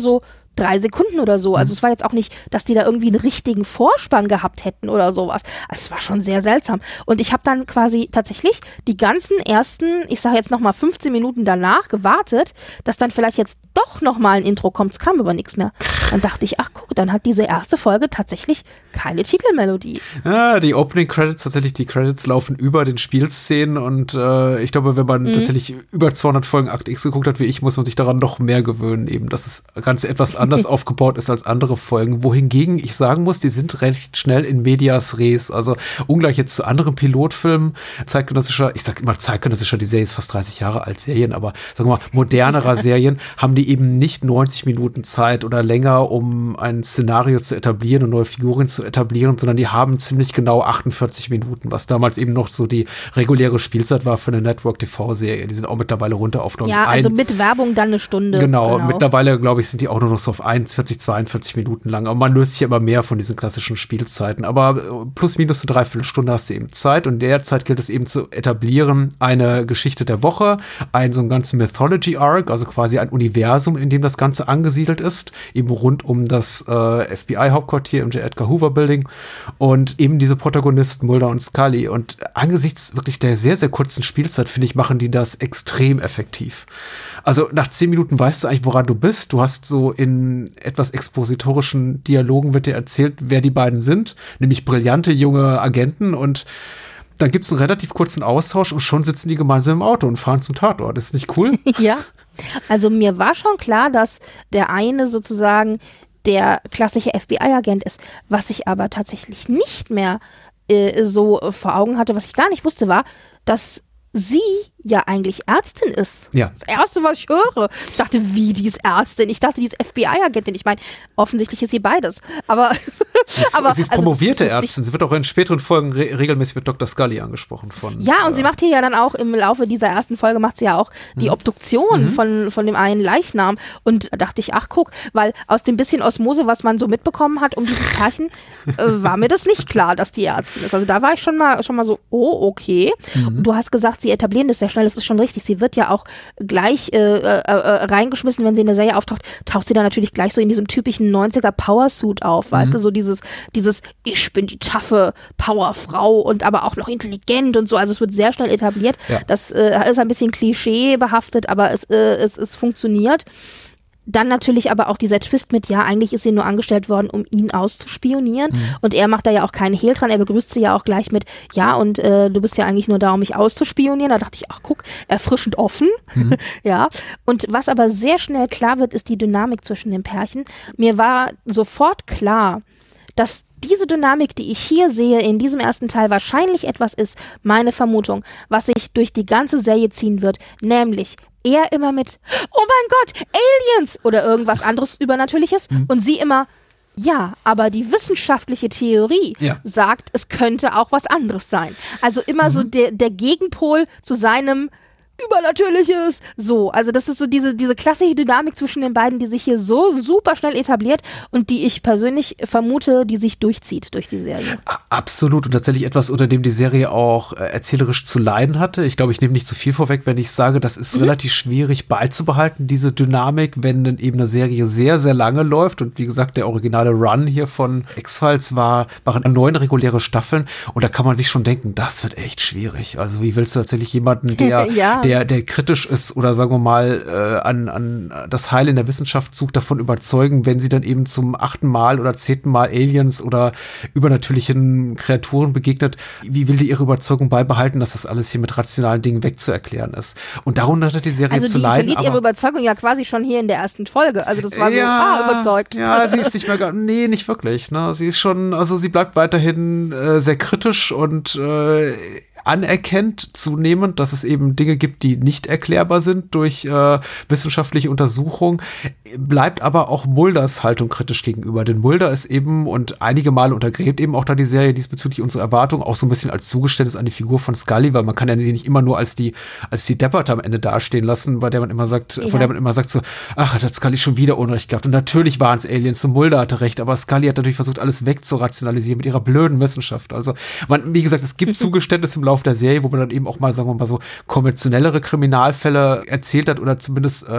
drei Sekunden oder so. Also es war jetzt auch nicht, dass die da irgendwie einen richtigen Vorspann gehabt hätten oder sowas. Also es war schon sehr seltsam. Und ich habe dann quasi tatsächlich die ganzen ersten, ich sage jetzt nochmal fünfzehn Minuten danach gewartet, dass dann vielleicht jetzt doch nochmal ein Intro kommt. Es kam aber nichts mehr. Dann dachte ich, ach guck, dann hat diese erste Folge tatsächlich keine Titelmelodie. Ja, die Opening Credits, tatsächlich die Credits laufen über den Spielszenen und äh, ich glaube, wenn man mhm. tatsächlich über zweihundert Folgen Akte X geguckt hat wie ich, muss man sich daran noch mehr gewöhnen, eben, dass es ganz etwas anders aufgebaut ist als andere Folgen. Wohingegen ich sagen muss, die sind recht schnell in medias res. Also ungleich jetzt zu anderen Pilotfilmen, zeitgenössischer, ich sag immer zeitgenössischer, die Serie ist fast dreißig Jahre alt, Serien, aber sagen wir mal, modernerer Serien, haben die eben nicht neunzig Minuten Zeit oder länger, um ein Szenario zu etablieren und neue Figuren zu etablieren, sondern die haben ziemlich genau achtundvierzig Minuten, was damals eben noch so die reguläre Spielzeit war für eine Network-T V-Serie. Die sind auch mittlerweile runter auf, glaube ich, Ja, also ein, mit Werbung dann eine Stunde. Genau, genau. mittlerweile, glaube ich, sind die auch nur noch so auf einundvierzig, zweiundvierzig Minuten lang. Aber man löst sich ja immer mehr von diesen klassischen Spielzeiten. Aber plus minus eine Dreiviertelstunde hast du eben Zeit. Und in der Zeit gilt es eben zu etablieren, eine Geschichte der Woche, einen so einen ganzen Mythology-Arc, also quasi ein Universum, in dem das Ganze angesiedelt ist, eben rund um das äh, F B I-Hauptquartier im J. Edgar Hoover Building und eben diese Protagonisten Mulder und Scully. Und angesichts wirklich der sehr, sehr kurzen Spielzeit, finde ich, machen die das extrem effektiv. Also nach zehn Minuten weißt du eigentlich, woran du bist. Du hast so in etwas expositorischen Dialogen wird dir erzählt, wer die beiden sind, nämlich brillante junge Agenten, und dann gibt es einen relativ kurzen Austausch und schon sitzen die gemeinsam im Auto und fahren zum Tatort. Ist nicht cool? Ja, also mir war schon klar, dass der eine sozusagen der klassische F B I-Agent ist. Was ich aber tatsächlich nicht mehr äh, so vor Augen hatte, was ich gar nicht wusste, war, dass sie ja eigentlich Ärztin ist. Ja. Das Erste, was ich höre. Ich dachte, wie, die ist Ärztin? Ich dachte, die ist F B I-Agentin. Ich meine, offensichtlich ist sie beides. Aber, sie ist, aber sie ist also, promovierte Ärztin. Sie wird auch in späteren Folgen re- regelmäßig mit Doktor Scully angesprochen. Von, ja, und äh, sie macht hier ja dann auch im Laufe dieser ersten Folge macht sie ja auch die mhm. Obduktion mhm. von, von dem einen Leichnam. Und da dachte ich, ach guck, weil aus dem bisschen Osmose, was man so mitbekommen hat um dieses Pärchen, äh, war mir das nicht klar, dass die Ärztin ist. Also da war ich schon mal, schon mal so, oh, okay. Mhm. Du hast gesagt, sie etablieren das sehr schnell, das ist schon richtig. Sie wird ja auch gleich äh, äh, äh, reingeschmissen, wenn sie in der Serie auftaucht, taucht sie dann natürlich gleich so in diesem typischen neunziger Powersuit auf, weißt mhm. du, so dieses, dieses, ich bin die taffe Powerfrau und aber auch noch intelligent und so, also es wird sehr schnell etabliert. Ja. Das äh, ist ein bisschen klischeebehaftet, aber es, äh, es, es funktioniert. Dann natürlich aber auch dieser Twist mit, ja, eigentlich ist sie nur angestellt worden, um ihn auszuspionieren. Mhm. Und er macht da ja auch keinen Hehl dran. Er begrüßt sie ja auch gleich mit, ja, und äh, du bist ja eigentlich nur da, um mich auszuspionieren. Da dachte ich, ach guck, erfrischend offen. Mhm. Ja. Und was aber sehr schnell klar wird, ist die Dynamik zwischen den Pärchen. Mir war sofort klar, dass diese Dynamik, die ich hier sehe, in diesem ersten Teil wahrscheinlich etwas ist, meine Vermutung, was sich durch die ganze Serie ziehen wird, nämlich er immer mit, oh mein Gott, Aliens oder irgendwas anderes Übernatürliches mhm. und sie immer, ja, aber die wissenschaftliche Theorie ja. sagt, es könnte auch was anderes sein. Also immer mhm. so der, der Gegenpol zu seinem Übernatürliches. So, also das ist so diese, diese klassische Dynamik zwischen den beiden, die sich hier so super schnell etabliert und die ich persönlich vermute, die sich durchzieht durch die Serie. Absolut, und tatsächlich etwas, unter dem die Serie auch äh, erzählerisch zu leiden hatte. Ich glaube, ich nehme nicht zu viel vorweg, wenn ich sage, das ist mhm. relativ schwierig beizubehalten, diese Dynamik, wenn dann eben eine Serie sehr, sehr lange läuft. Und wie gesagt, der originale Run hier von X-Files war, waren neun reguläre Staffeln und da kann man sich schon denken, das wird echt schwierig. Also wie willst du tatsächlich jemanden, der, ja. der Der, der kritisch ist oder sagen wir mal äh, an, an das Heil in der Wissenschaft sucht, davon überzeugen, wenn sie dann eben zum achten Mal oder zehnten Mal Aliens oder übernatürlichen Kreaturen begegnet, wie will die ihre Überzeugung beibehalten, dass das alles hier mit rationalen Dingen wegzuerklären ist? Und darunter hat die Serie also zu leiden. Also die verliert ihre Überzeugung ja quasi schon hier in der ersten Folge. Also das war ja, so, ah, überzeugt. Ja, sie ist nicht mehr, gar, nee, nicht wirklich. Ne? Sie ist schon, also sie bleibt weiterhin äh, sehr kritisch und äh, anerkennt zunehmend, dass es eben Dinge gibt, die nicht erklärbar sind durch äh, wissenschaftliche Untersuchung, bleibt aber auch Mulders Haltung kritisch gegenüber. Denn Mulder ist eben, und einige Male untergräbt eben auch da die Serie diesbezüglich unsere Erwartungen, auch so ein bisschen als Zugeständnis an die Figur von Scully, weil man kann ja sie nicht immer nur als die als die Depperte am Ende dastehen lassen, bei der man immer sagt, ja. von der man immer sagt so, ach, hat Scully schon wieder Unrecht gehabt. Und natürlich waren es Aliens und Mulder hatte recht, aber Scully hat natürlich versucht, alles wegzurationalisieren mit ihrer blöden Wissenschaft. Also, man, wie gesagt, es gibt Zugeständnisse im Laufe der Serie, wo man dann eben auch mal, sagen wir mal so, konventionellere Kriminalfälle erzählt hat oder zumindest äh,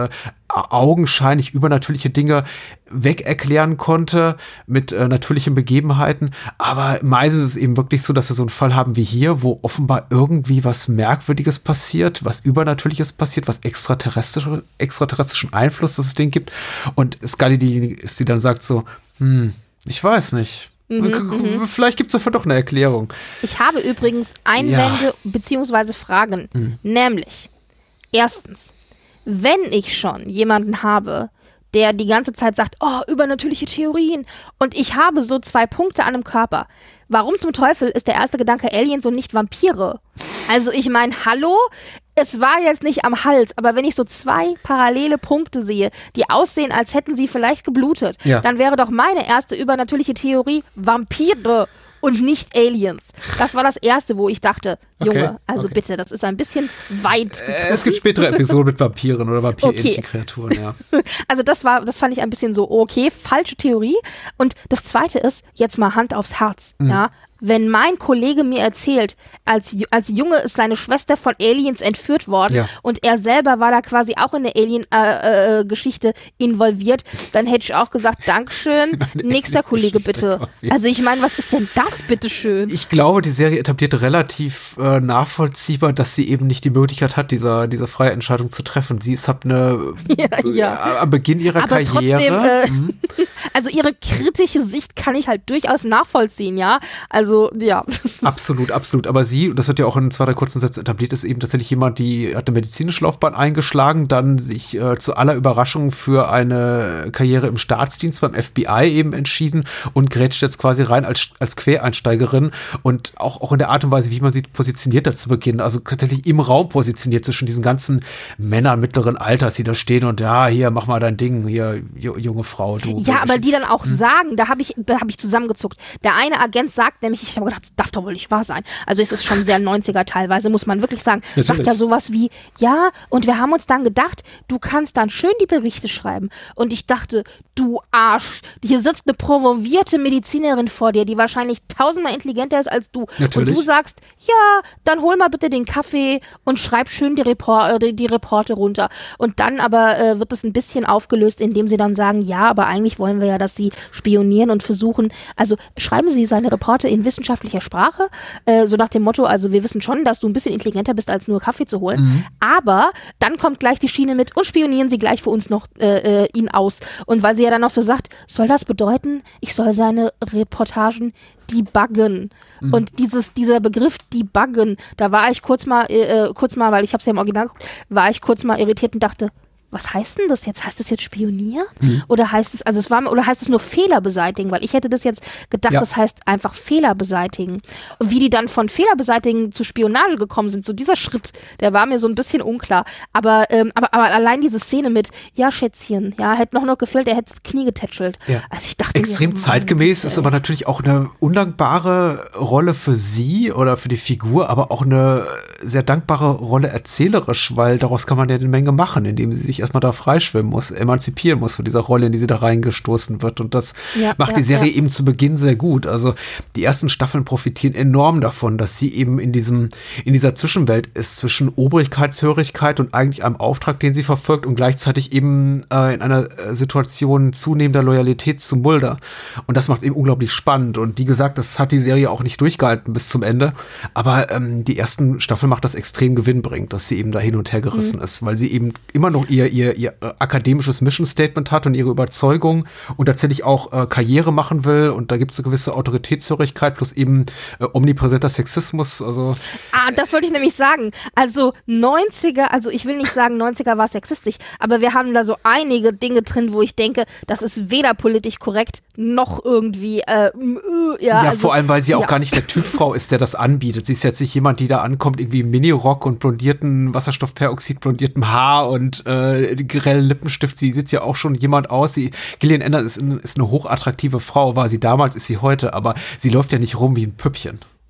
augenscheinlich übernatürliche Dinge weg erklären konnte mit äh, natürlichen Begebenheiten. Aber meistens ist es eben wirklich so, dass wir so einen Fall haben wie hier, wo offenbar irgendwie was Merkwürdiges passiert, was Übernatürliches passiert, was extraterrestrische, extraterrestrischen Einfluss das Ding gibt. Und Scully, die ist, die dann sagt so, hm, ich weiß nicht. Mhm, Vielleicht gibt es dafür doch eine Erklärung. Ich habe übrigens Einwände ja. bzw. Fragen. Mhm. Nämlich, erstens, wenn ich schon jemanden habe, der die ganze Zeit sagt, oh, übernatürliche Theorien, und ich habe so zwei Punkte an dem Körper, warum zum Teufel ist der erste Gedanke Aliens und nicht Vampire? Also ich meine, hallo? Es war jetzt nicht am Hals, aber wenn ich so zwei parallele Punkte sehe, die aussehen, als hätten sie vielleicht geblutet, ja. dann wäre doch meine erste übernatürliche Theorie Vampire und nicht Aliens. Das war das Erste, wo ich dachte, Junge, okay, also okay. bitte, das ist ein bisschen weit gegriffen. Es gibt spätere Episoden mit Vampiren oder vampirähnlichen okay. Kreaturen, ja. Also das war, das fand ich ein bisschen so, okay, falsche Theorie. Und das Zweite ist, jetzt mal Hand aufs Herz, mhm. ja. Wenn mein Kollege mir erzählt, als, als Junge ist seine Schwester von Aliens entführt worden ja. und er selber war da quasi auch in der Alien-Geschichte äh, äh, involviert, dann hätte ich auch gesagt, Dankeschön, nächster Kollege bitte. Also ich meine, was ist denn das, bitteschön? Ich glaube, die Serie etabliert relativ äh, nachvollziehbar, dass sie eben nicht die Möglichkeit hat, dieser, diese freie Entscheidung zu treffen. Sie ist halt eine ja, ja. Äh, am Beginn ihrer Aber Karriere. Trotzdem, äh, mhm. Also ihre kritische Sicht kann ich halt durchaus nachvollziehen, ja. Also Also, ja. Absolut, absolut. Aber sie, und das wird ja auch in zwei, drei kurzen Sätzen etabliert, ist eben tatsächlich jemand, die hat eine medizinische Laufbahn eingeschlagen, dann sich äh, zu aller Überraschung für eine Karriere im Staatsdienst beim F B I eben entschieden und grätscht jetzt quasi rein als, als Quereinsteigerin und auch, auch in der Art und Weise, wie man sie positioniert hat zu Beginn, also tatsächlich im Raum positioniert zwischen diesen ganzen Männern mittleren Alters, die da stehen und ja, hier, mach mal dein Ding, hier, junge Frau, du. Ja, aber die dann auch hm. sagen, da habe ich, da hab ich zusammengezuckt. Der eine Agent sagt nämlich, ich habe gedacht, das darf doch wohl nicht wahr sein. Also es ist schon sehr neunziger teilweise, muss man wirklich sagen. Natürlich. Sagt ja sowas wie, ja, und wir haben uns dann gedacht, du kannst dann schön die Berichte schreiben. Und ich dachte, du Arsch, hier sitzt eine promovierte Medizinerin vor dir, die wahrscheinlich tausendmal intelligenter ist als du. Natürlich. Und du sagst, ja, dann hol mal bitte den Kaffee und schreib schön die, Repor- äh, die Reporte runter. Und dann aber äh, wird es ein bisschen aufgelöst, indem sie dann sagen, ja, aber eigentlich wollen wir ja, dass sie spionieren und versuchen, also schreiben sie seine Reporte in wissenschaftlicher Sprache, äh, so nach dem Motto, also wir wissen schon, dass du ein bisschen intelligenter bist, als nur Kaffee zu holen, mhm. aber dann kommt gleich die Schiene mit und spionieren sie gleich für uns noch äh, äh, ihn aus. Und weil sie ja dann noch so sagt, soll das bedeuten, ich soll seine Reportagen debuggen? Mhm. Und dieses, dieser Begriff debuggen, da war ich kurz mal, äh, kurz mal, weil ich habe es ja im Original geguckt, war ich kurz mal irritiert und dachte, was heißt denn das jetzt? Heißt das jetzt Spionier? Mhm. Oder heißt es, also es war, oder heißt es nur Fehler beseitigen? Weil ich hätte das jetzt gedacht, ja. das heißt einfach Fehler beseitigen. Und wie die dann von Fehler beseitigen zu Spionage gekommen sind, so dieser Schritt, der war mir so ein bisschen unklar. Aber, ähm, aber, aber allein diese Szene mit, ja, Schätzchen, ja, hätte noch noch gefehlt, er hätte das Knie getätschelt. Ja. Also ich dachte extrem mir, zeitgemäß, ist aber natürlich auch eine undankbare Rolle für sie oder für die Figur, aber auch eine sehr dankbare Rolle erzählerisch, weil daraus kann man ja eine Menge machen, indem sie sich erstmal da freischwimmen muss, emanzipieren muss von dieser Rolle, in die sie da reingestoßen wird. Und das ja, macht ja, die Serie ja. eben zu Beginn sehr gut. Also die ersten Staffeln profitieren enorm davon, dass sie eben in diesem, in dieser Zwischenwelt ist, zwischen Obrigkeitshörigkeit und eigentlich einem Auftrag, den sie verfolgt und gleichzeitig eben äh, in einer Situation zunehmender Loyalität zu Mulder. Und das macht es eben unglaublich spannend. Und wie gesagt, das hat die Serie auch nicht durchgehalten bis zum Ende. Aber ähm, die ersten Staffeln macht das extrem gewinnbringend, dass sie eben da hin und her gerissen mhm. ist, weil sie eben immer noch ihr, ihr, ihr akademisches Mission Statement hat und ihre Überzeugung und tatsächlich auch äh, Karriere machen will. Und da gibt es eine gewisse Autoritätshörigkeit plus eben äh, omnipräsenter Sexismus. Also ah, das wollte ich nämlich sagen. Also neunziger, also ich will nicht sagen, neunziger war sexistisch, aber wir haben da so einige Dinge drin, wo ich denke, das ist weder politisch korrekt noch irgendwie äh, äh, ja, ja also, vor allem, weil sie auch ja. gar nicht der Typ Frau ist, der das anbietet. Sie ist jetzt nicht jemand, die da ankommt, irgendwie im Minirock und blondierten Wasserstoffperoxid, blondiertem Haar und äh, grellen Lippenstift. Sie sieht ja auch schon jemand aus. Sie, Gillian Anderson ist, ist eine hochattraktive Frau, war sie damals, ist sie heute, aber sie läuft ja nicht rum wie ein Püppchen.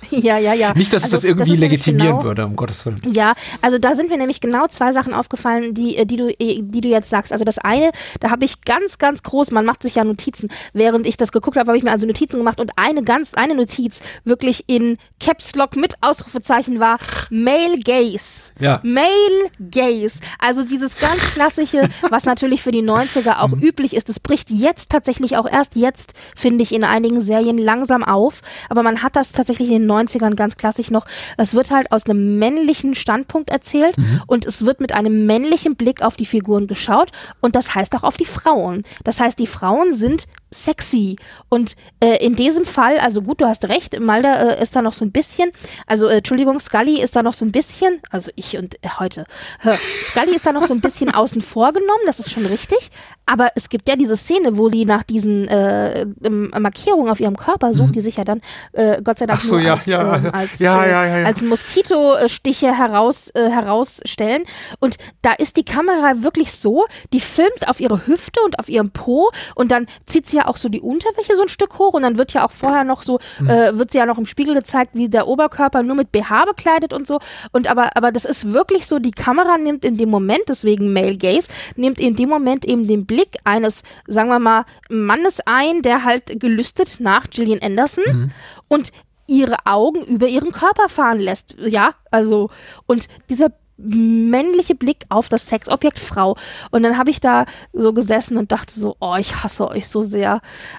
Ja, ja, ja. Nicht, dass also, es das irgendwie das legitimieren genau, würde, um Gottes Willen. Ja, also da sind mir nämlich genau zwei Sachen aufgefallen, die, die, du, die du jetzt sagst. Also das eine, da habe ich ganz, ganz groß, man macht sich ja Notizen. Während ich das geguckt habe, habe ich mir also Notizen gemacht und eine ganz, eine Notiz wirklich in Caps Lock mit Ausrufezeichen war Male Gaze. Ja. Male Gaze. Also dieses ganz klassische, was natürlich für die neunziger auch Mhm. üblich ist. Das bricht jetzt tatsächlich auch erst jetzt, finde ich, in einigen Serien langsam auf. Aber man hat das tatsächlich in den neunzigern ganz klassisch noch. Es wird halt aus einem männlichen Standpunkt erzählt mhm. und es wird mit einem männlichen Blick auf die Figuren geschaut und das heißt auch auf die Frauen. Das heißt, die Frauen sind sexy und äh, in diesem Fall, also gut, du hast recht, Mulder äh, ist da noch so ein bisschen, also äh, Entschuldigung, Scully ist da noch so ein bisschen, also ich und äh, heute, hör, Scully ist da noch so ein bisschen außen vor genommen, das ist schon richtig, aber es gibt ja diese Szene, wo sie nach diesen äh, Markierungen auf ihrem Körper sucht, mhm. die sich ja dann äh, Gott sei Dank Ach so, nur ja, als, ja, ähm, als, ja, äh, ja, ja, ja. als Moskitostiche heraus, äh, herausstellen und da ist die Kamera wirklich so, die filmt auf ihre Hüfte und auf ihrem Po und dann zieht sie ja auch so die Unterwäsche so ein Stück hoch und dann wird ja auch vorher noch so, mhm. äh, wird sie ja noch im Spiegel gezeigt, wie der Oberkörper nur mit B H bekleidet und so und aber, aber das ist wirklich so, die Kamera nimmt in dem Moment, deswegen Male Gaze, nimmt in dem Moment eben den Blick eines, sagen wir mal, Mannes ein, der halt gelüstet nach Gillian Anderson mhm. und ihre Augen über ihren Körper fahren lässt, ja, also und dieser männliche Blick auf das Sexobjekt Frau. Und dann habe ich da so gesessen und dachte so, oh, ich hasse euch so sehr.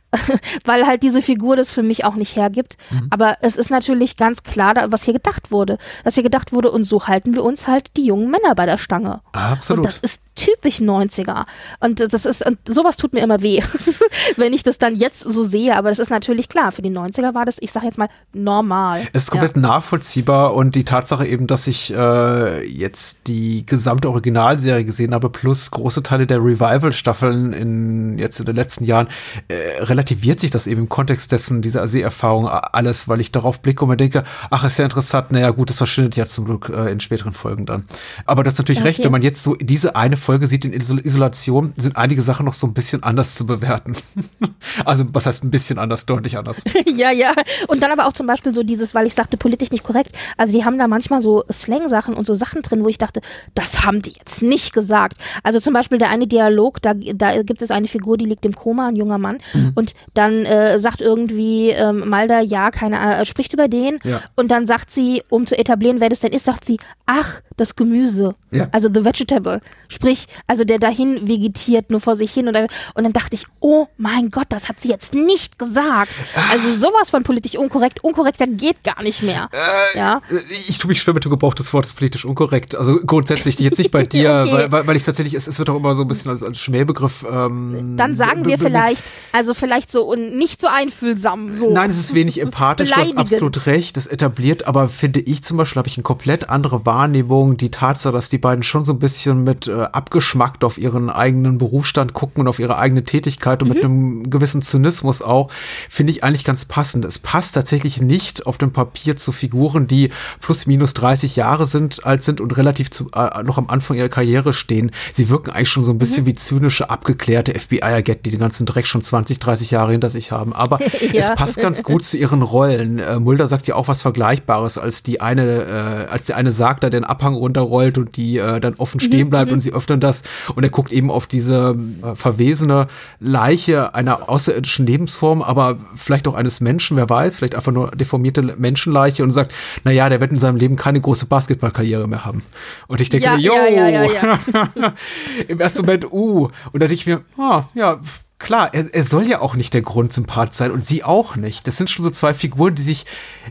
Weil halt diese Figur das für mich auch nicht hergibt. Mhm. Aber es ist natürlich ganz klar, was hier gedacht wurde. Dass hier gedacht wurde, und so halten wir uns halt die jungen Männer bei der Stange. Absolut. Und das ist typisch neunziger. Und das ist, und sowas tut mir immer weh, wenn ich das dann jetzt so sehe. Aber das ist natürlich klar. Für die neunziger war das, ich sage jetzt mal, normal. Es ist komplett ja. nachvollziehbar und die Tatsache eben, dass ich äh, jetzt die gesamte Originalserie gesehen habe, plus große Teile der Revival-Staffeln in jetzt in den letzten Jahren, äh, relativiert sich das eben im Kontext dessen, dieser Seherfahrung alles, weil ich darauf blicke und mir denke, ach, ist ja interessant, naja gut, das verschwindet ja zum Glück äh, in späteren Folgen dann. Aber das ist natürlich okay. recht, wenn man jetzt so diese eine Folge sieht in Isol- Isolation, sind einige Sachen noch so ein bisschen anders zu bewerten. Also was heißt ein bisschen anders, deutlich anders. Ja, ja. Und dann aber auch zum Beispiel so dieses, weil ich sagte, politisch nicht korrekt, also die haben da manchmal so Slang-Sachen und so Sachen drin, wo ich dachte, das haben die jetzt nicht gesagt. Also zum Beispiel der eine Dialog, da, da gibt es eine Figur, die liegt im Koma, ein junger Mann, mhm. und dann äh, sagt irgendwie ähm, Mulder, ja, keine Ahnung, äh, spricht über den ja. und dann sagt sie, um zu etablieren, wer das denn ist, sagt sie, ach, das Gemüse, ja. also the vegetable, sprich, also der dahin vegetiert, nur vor sich hin und, und dann dachte ich, oh mein Gott, das hat sie jetzt nicht gesagt. Also sowas von politisch unkorrekt, unkorrekter geht gar nicht mehr. Äh, ja? Ich tue mich schwer mit dem Gebrauch des Wortes politisch unkorrekt, also grundsätzlich jetzt nicht bei dir, okay. weil, weil, weil ich tatsächlich, es, es wird auch immer so ein bisschen als, als Schmähbegriff ähm, dann sagen wir vielleicht, also vielleicht so und nicht so einfühlsam. So. Nein, es ist wenig empathisch, du hast absolut recht, das etabliert, aber finde ich zum Beispiel, habe ich eine komplett andere Wahrnehmung, die Tatsache, dass die beiden schon so ein bisschen mit äh, abgeschmackt auf ihren eigenen Berufsstand gucken und auf ihre eigene Tätigkeit und mhm. mit einem gewissen Zynismus auch, finde ich eigentlich ganz passend. Es passt tatsächlich nicht auf dem Papier zu Figuren, die plus minus dreißig Jahre sind, alt sind und relativ zu, äh, noch am Anfang ihrer Karriere stehen. Sie wirken eigentlich schon so ein bisschen mhm. wie zynische, abgeklärte F B I-Agenten, die den ganzen Dreck schon zwanzig, dreißig Jahre hinter sich haben. Aber ja. es passt ganz gut zu ihren Rollen. Äh, Mulder sagt ja auch was Vergleichbares, als die eine, äh, als der eine sagt, der den Abhang runterrollt und die äh, dann offen stehen bleibt mhm. und sie öffnen das und er guckt eben auf diese äh, verwesene Leiche einer außerirdischen Lebensform, aber vielleicht auch eines Menschen, wer weiß, vielleicht einfach nur deformierte Menschenleiche und sagt, naja, der wird in seinem Leben keine große Basketballkarriere mehr haben. Und ich denke, ja, jo, ja, ja, ja, ja. im ersten Moment, uh, und da denke ich mir, ah, ja, klar, er, er soll ja auch nicht der Grundsympath sein und sie auch nicht. Das sind schon so zwei Figuren, die sich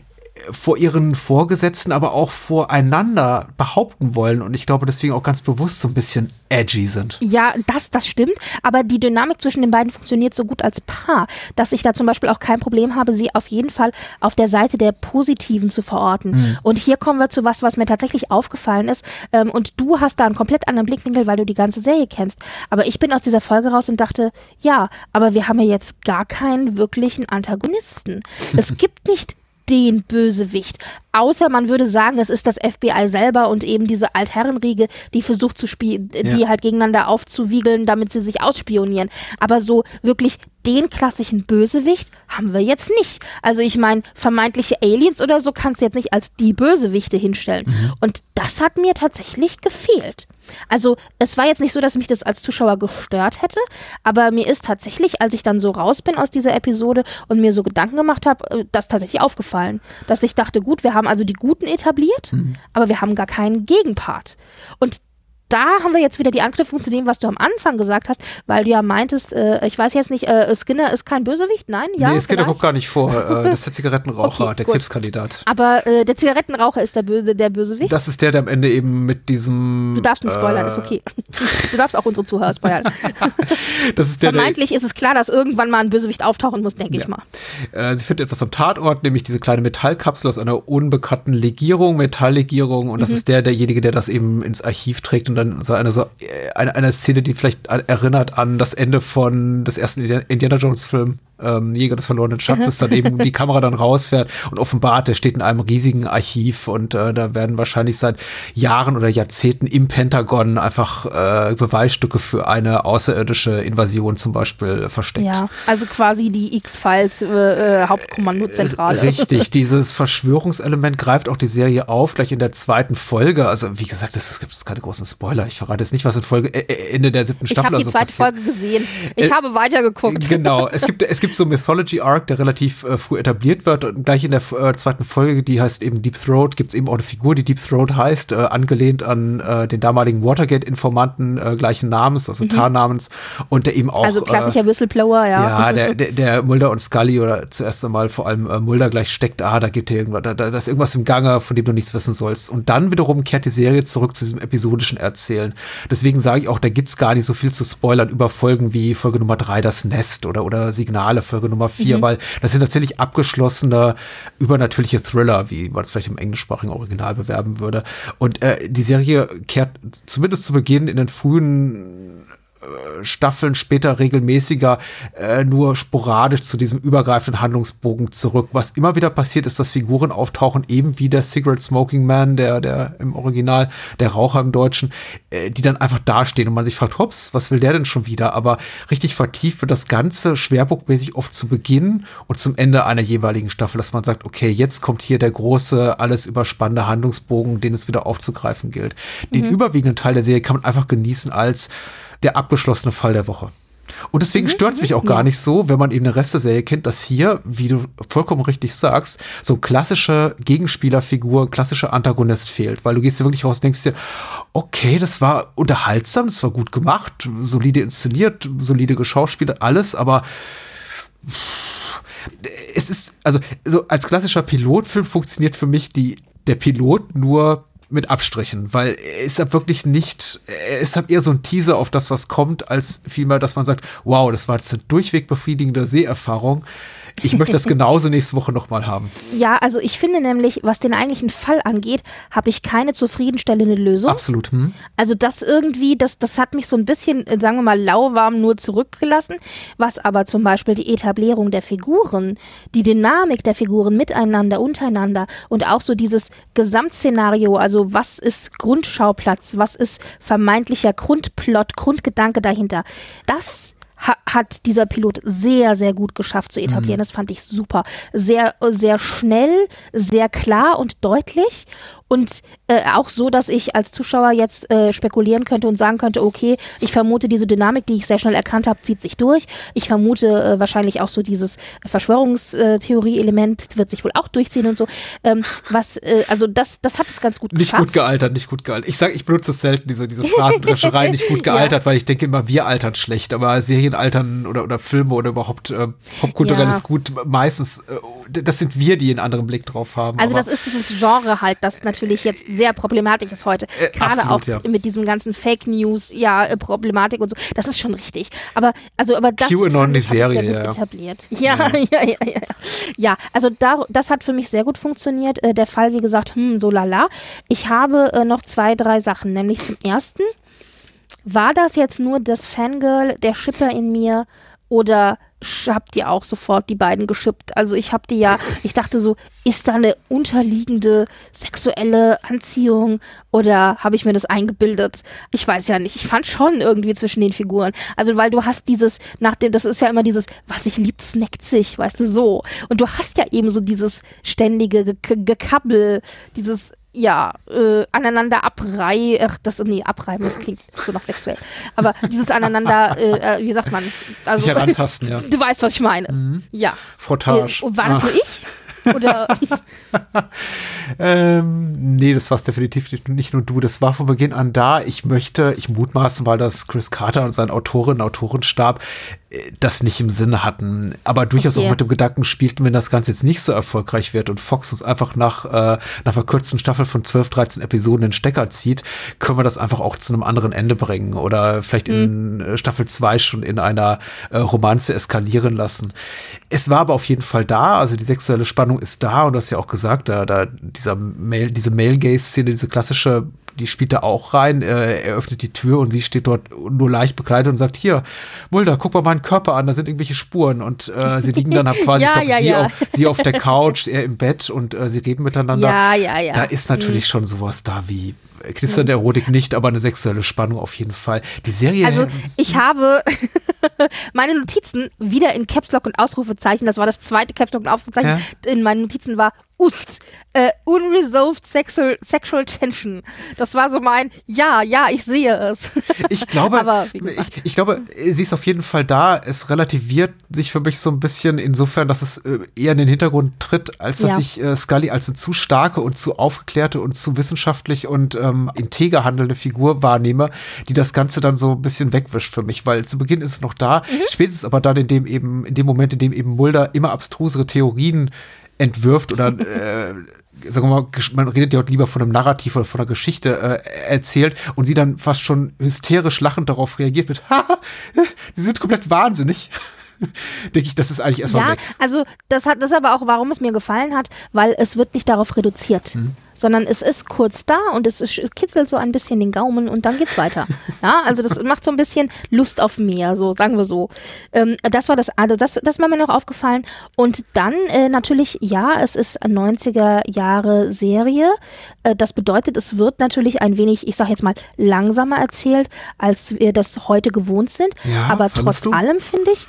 vor ihren Vorgesetzten, aber auch voreinander behaupten wollen und ich glaube deswegen auch ganz bewusst so ein bisschen edgy sind. Ja, das, das stimmt, aber die Dynamik zwischen den beiden funktioniert so gut als Paar, dass ich da zum Beispiel auch kein Problem habe, sie auf jeden Fall auf der Seite der Positiven zu verorten. Mhm. Und hier kommen wir zu was, was mir tatsächlich aufgefallen ist ähm, und du hast da einen komplett anderen Blickwinkel, weil du die ganze Serie kennst. Aber ich bin aus dieser Folge raus und dachte, ja, aber wir haben ja jetzt gar keinen wirklichen Antagonisten. Es gibt nicht den Bösewicht. Außer man würde sagen, es ist das F B I selber und eben diese Altherrenriege, die versucht zu spielen, ja. die halt gegeneinander aufzuwiegeln, damit sie sich ausspionieren. Aber so wirklich den klassischen Bösewicht haben wir jetzt nicht. Also ich meine, vermeintliche Aliens oder so kannst du jetzt nicht als die Bösewichte hinstellen. Mhm. Und das hat mir tatsächlich gefehlt. Also es war jetzt nicht so, dass mich das als Zuschauer gestört hätte, aber mir ist tatsächlich, als ich dann so raus bin aus dieser Episode und mir so Gedanken gemacht habe, das tatsächlich aufgefallen. Dass ich dachte, gut, wir haben also die Guten etabliert, mhm. aber wir haben gar keinen Gegenpart. Und da haben wir jetzt wieder die Anknüpfung zu dem, was du am Anfang gesagt hast, weil du ja meintest, äh, ich weiß jetzt nicht, äh, Skinner ist kein Bösewicht, nein? Ja, nee, Skinner kommt gar nicht vor. Äh, das ist der Zigarettenraucher, okay, der gut. Krebskandidat. Aber äh, der Zigarettenraucher ist der, Böse, der Bösewicht? Das ist der, der am Ende eben mit diesem... Du darfst nicht spoilern, äh, ist okay. Du darfst auch unsere Zuhörer spoilern. Das ist der, Vermeintlich der, ist es klar, dass irgendwann mal ein Bösewicht auftauchen muss, denke ja. ich mal. Äh, sie findet etwas am Tatort, nämlich diese kleine Metallkapsel aus einer unbekannten Legierung, Metalllegierung, und das mhm. ist der, derjenige, der das eben ins Archiv trägt und dann so eine so Eine, eine Szene, die vielleicht erinnert an das Ende von des ersten Indiana Jones Film, ähm, Jäger des verlorenen Schatzes, dann eben die Kamera dann rausfährt und offenbart, der steht in einem riesigen Archiv und äh, da werden wahrscheinlich seit Jahren oder Jahrzehnten im Pentagon einfach äh, Beweisstücke für eine außerirdische Invasion zum Beispiel versteckt. Ja, also quasi die X-Files äh, äh, Hauptkommandozentrale. Richtig, dieses Verschwörungselement greift auch die Serie auf, gleich in der zweiten Folge. Also wie gesagt, es gibt keine großen Spoiler. Ich verrate jetzt nicht, was in Folge äh, Ende der siebten Staffel ich also passiert. Ich habe die zweite Folge gesehen. Ich äh, habe weitergeguckt. Genau, es gibt, es gibt so Mythology-Arc, der relativ äh, früh etabliert wird. Und gleich in der äh, zweiten Folge, die heißt eben Deep Throat, gibt es eben auch eine Figur, die Deep Throat heißt, äh, angelehnt an äh, den damaligen Watergate-Informanten äh, gleichen Namens, also mhm. Tarnnamens. Und der eben auch Also klassischer äh, Whistleblower, ja. Ja, der, der, der Mulder und Scully oder zuerst einmal vor allem äh, Mulder gleich steckt, ah, da gibt hier irgendwas, da, da ist irgendwas im Gange, von dem du nichts wissen sollst. Und dann wiederum kehrt die Serie zurück zu diesem episodischen Erzählen. Deswegen sage ich auch, da gibt's gar nicht so viel zu spoilern über Folgen wie Folge Nummer drei, das Nest oder, oder Signale, Folge Nummer vier, mhm. weil das sind tatsächlich abgeschlossene, übernatürliche Thriller, wie man es vielleicht im englischsprachigen Original bewerben würde. Und äh, die Serie kehrt zumindest zu Beginn in den frühen Staffeln später regelmäßiger äh, nur sporadisch zu diesem übergreifenden Handlungsbogen zurück. Was immer wieder passiert, ist, dass Figuren auftauchen, eben wie der Cigarette Smoking Man, der, der im Original, der Raucher im Deutschen, äh, die dann einfach dastehen und man sich fragt, hops, was will der denn schon wieder? Aber richtig vertieft wird das Ganze schwerpunktmäßig oft zu Beginn und zum Ende einer jeweiligen Staffel, dass man sagt, okay, jetzt kommt hier der große, alles überspannende Handlungsbogen, den es wieder aufzugreifen gilt. Den mhm. überwiegenden Teil der Serie kann man einfach genießen als der abgeschlossene Fall der Woche. Und deswegen mhm, stört mich auch gar nicht so, wenn man eben den Rest der Serie kennt, dass hier, wie du vollkommen richtig sagst, so eine klassische Gegenspielerfigur, ein klassischer Antagonist fehlt. Weil du gehst hier wirklich raus und denkst dir, okay, das war unterhaltsam, das war gut gemacht, solide inszeniert, solide geschauspielert, alles, aber es ist, also so als klassischer Pilotfilm funktioniert für mich die, der Pilot nur mit Abstrichen, weil es hat wirklich nicht, es hat eher so ein Teaser auf das, was kommt, als vielmehr, dass man sagt, wow, das war jetzt eine durchweg befriedigende Seherfahrung. Ich möchte das genauso nächste Woche nochmal haben. Ja, also ich finde nämlich, was den eigentlichen Fall angeht, habe ich keine zufriedenstellende Lösung. Absolut. Hm. Also das irgendwie, das, das hat mich so ein bisschen, sagen wir mal, lauwarm nur zurückgelassen, was aber zum Beispiel die Etablierung der Figuren, die Dynamik der Figuren miteinander, untereinander und auch so dieses Gesamtszenario, also was ist Grundschauplatz, was ist vermeintlicher Grundplot, Grundgedanke dahinter, das hat dieser Pilot sehr, sehr gut geschafft zu etablieren. Mhm. Das fand ich super. Sehr, sehr schnell, sehr klar und deutlich und äh, auch so, dass ich als Zuschauer jetzt äh, spekulieren könnte und sagen könnte, okay, ich vermute, diese Dynamik, die ich sehr schnell erkannt habe, zieht sich durch. Ich vermute äh, wahrscheinlich auch so dieses Verschwörungstheorie-Element wird sich wohl auch durchziehen und so. Ähm, was, äh, also das, das hat es ganz gut nicht geschafft. Nicht gut gealtert, nicht gut gealtert. Ich sage, ich benutze selten diese, diese Phrasendrescherei, nicht gut gealtert, ja. Weil ich denke immer, wir altern schlecht, aber Serien altern oder, oder Filme oder überhaupt äh, popkulturelles ja. Gut, meistens, äh, das sind wir, die einen anderen Blick drauf haben. Also das ist dieses Genre halt, das natürlich jetzt sehr problematisch ist heute. Äh, Gerade absolut, auch ja. mit diesem ganzen Fake News, ja, äh, Problematik und so. Das ist schon richtig. Aber, also, aber das QAnon, die Serie, sehr gut ja. etabliert. Ja, ja, ja, ja, ja. Ja, also da, das hat für mich sehr gut funktioniert. Äh, der Fall, wie gesagt, hm, so lala. Ich habe äh, noch zwei, drei Sachen. Nämlich zum ersten, war das jetzt nur das Fangirl, der Shipper in mir oder hab die auch sofort, die beiden geschippt. Also ich hab die ja, ich dachte so, ist da eine unterliegende sexuelle Anziehung oder habe ich mir das eingebildet? Ich weiß ja nicht. Ich fand schon irgendwie zwischen den Figuren. Also weil du hast dieses, nach dem, das ist ja immer dieses, was ich lieb, das neckt sich, weißt du, so. Und du hast ja eben so dieses ständige Ge- Gekabbel, dieses ja, äh, aneinander abreihen, ach, das, nee, abreiben, das klingt so noch sexuell. Aber dieses aneinander, äh, wie sagt man? Also, sich herantasten, ja. Du weißt, was ich meine. Mhm. Ja. Frottage. Äh, und war das Ach. nur ich? Oder? ähm, nee, das war es definitiv nicht, nicht nur du. Das war von Beginn an da. Ich möchte, ich mutmaße mal, dass Chris Carter und sein Autorinnen, Autorenstab äh, das nicht im Sinne hatten. Aber durchaus Okay. auch mit dem Gedanken spielten, wenn das Ganze jetzt nicht so erfolgreich wird und Fox uns einfach nach äh, einer verkürzten Staffel von zwölf, dreizehn Episoden den Stecker zieht, können wir das einfach auch zu einem anderen Ende bringen. Oder vielleicht in äh, Staffel zwei schon in einer äh, Romanze eskalieren lassen. Es war aber auf jeden Fall da. Also die sexuelle Spannung ist da, und du hast ja auch gesagt, da, da dieser Male, diese Male-Gaze-Szene, diese klassische, die spielt da auch rein. Äh, er öffnet die Tür und sie steht dort nur leicht bekleidet und sagt, hier, Mulder, guck mal meinen Körper an, da sind irgendwelche Spuren. Und äh, sie liegen dann quasi, Ja, ich glaube, ja, sie, ja. Auf, sie auf der Couch, er im Bett, und äh, sie reden miteinander. Ja, ja, ja. Da ist natürlich schon sowas da wie knisternde Erotik nicht, aber eine sexuelle Spannung auf jeden Fall. Die Serie. Also ich habe meine Notizen wieder in Caps Lock und Ausrufezeichen, das war das zweite Caps Lock und Ausrufezeichen, Ja. in meinen Notizen war U S T, äh, Unresolved Sexual, Sexual Tension. Das war so mein, ja, ja, ich sehe es. Ich glaube, Aber, wie gesagt. ich, ich glaube, sie ist auf jeden Fall da. Es relativiert sich für mich so ein bisschen insofern, dass es äh, eher in den Hintergrund tritt, als dass Ja. ich äh, Scully als eine zu starke und zu aufgeklärte und zu wissenschaftlich und ähm, integer handelnde Figur wahrnehme, die das Ganze dann so ein bisschen wegwischt für mich, weil zu Beginn ist es noch da, Mhm. spätestens aber dann in dem eben, in dem Moment, in dem eben Mulder immer abstrusere Theorien entwirft oder äh, sagen wir mal, man redet ja auch lieber von einem Narrativ oder von einer Geschichte äh, erzählt, und sie dann fast schon hysterisch lachend darauf reagiert mit, haha, sie sind komplett wahnsinnig. Denke ich, das ist eigentlich erstmal Ja, weg. also das hat das ist aber auch, warum es mir gefallen hat, weil es wird nicht darauf reduziert, Mhm. sondern es ist kurz da und es, ist, es kitzelt so ein bisschen den Gaumen und dann geht's weiter. Ja, also das macht so ein bisschen Lust auf mehr, so sagen wir so. Ähm, das war das, also das, das war mir noch aufgefallen. Und dann äh, natürlich, ja, es ist eine neunziger Jahre Serie. Äh, das bedeutet, es wird natürlich ein wenig, ich sag jetzt mal, langsamer erzählt, als wir das heute gewohnt sind. Ja, aber fandest trotz du? allem finde ich,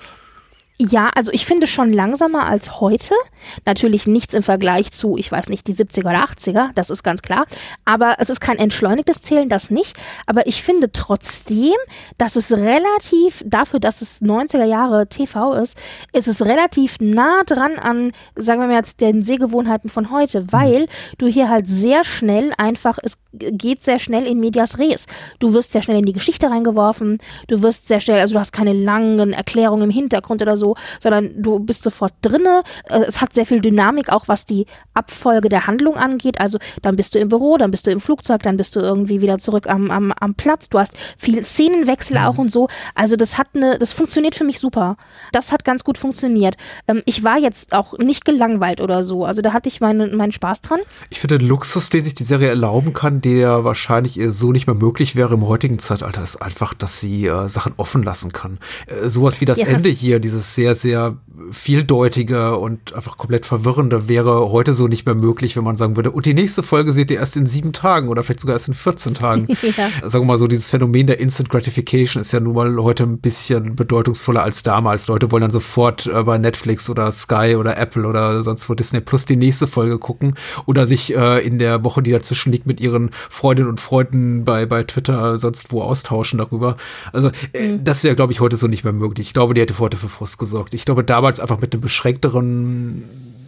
ja, also ich finde schon langsamer als heute. Natürlich nichts im Vergleich zu, ich weiß nicht, die siebziger oder achtziger, das ist ganz klar. Aber es ist kein entschleunigtes Zählen, das nicht. Aber ich finde trotzdem, dass es relativ, dafür, dass es neunziger Jahre T V ist, ist es relativ nah dran an, sagen wir mal jetzt, den Sehgewohnheiten von heute, weil du hier halt sehr schnell einfach, es geht sehr schnell in medias res. Du wirst sehr schnell in die Geschichte reingeworfen, du wirst sehr schnell, also du hast keine langen Erklärungen im Hintergrund oder so, sondern du bist sofort drinne. Es hat sehr viel Dynamik, auch was die Abfolge der Handlung angeht. Also dann bist du im Büro, dann bist du im Flugzeug, dann bist du irgendwie wieder zurück am, am, am Platz. Du hast viel Szenenwechsel auch und so. Also das hat eine, das funktioniert für mich super. Das hat ganz gut funktioniert. Ähm, ich war jetzt auch nicht gelangweilt oder so. Also da hatte ich meinen, meinen Spaß dran. Ich finde, den Luxus, den sich die Serie erlauben kann, der wahrscheinlich äh, so nicht mehr möglich wäre im heutigen Zeitalter, ist einfach, dass sie äh, Sachen offen lassen kann. Äh, sowas wie das Ja. Ende hier, dieses sehr, sehr vieldeutige und einfach komplett verwirrende, wäre heute so nicht mehr möglich, wenn man sagen würde, und die nächste Folge seht ihr erst in sieben Tagen oder vielleicht sogar erst in vierzehn Tagen. Ja. Sagen wir mal so, dieses Phänomen der Instant Gratification ist ja nun mal heute ein bisschen bedeutungsvoller als damals. Leute wollen dann sofort äh, bei Netflix oder Sky oder Apple oder sonst wo Disney Plus die nächste Folge gucken oder sich äh, in der Woche, die dazwischen liegt, mit ihren Freundinnen und Freunden bei, bei Twitter sonst wo austauschen darüber. Also äh, mhm. das wäre, glaube ich, heute so nicht mehr möglich. Ich glaube, die hätte heute für Frust gesorgt. Ich glaube, damals einfach mit einem beschränkteren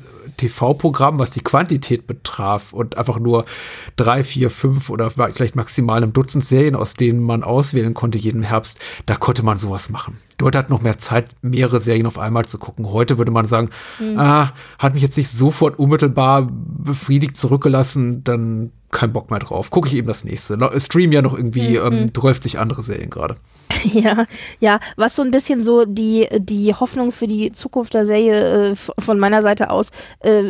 T V-Programm, was die Quantität betraf und einfach nur drei, vier, fünf oder vielleicht maximal ein Dutzend Serien, aus denen man auswählen konnte jeden Herbst, da konnte man sowas machen. Dort hat noch mehr Zeit, mehrere Serien auf einmal zu gucken. Heute würde man sagen, mhm. ah, hat mich jetzt nicht sofort unmittelbar befriedigt zurückgelassen, dann keinen Bock mehr drauf. Gucke ich eben das nächste. Stream ja noch irgendwie, mhm. ähm, läuft sich andere Serien gerade. Ja, ja, was so ein bisschen so die, die Hoffnung für die Zukunft der Serie äh, von meiner Seite aus äh,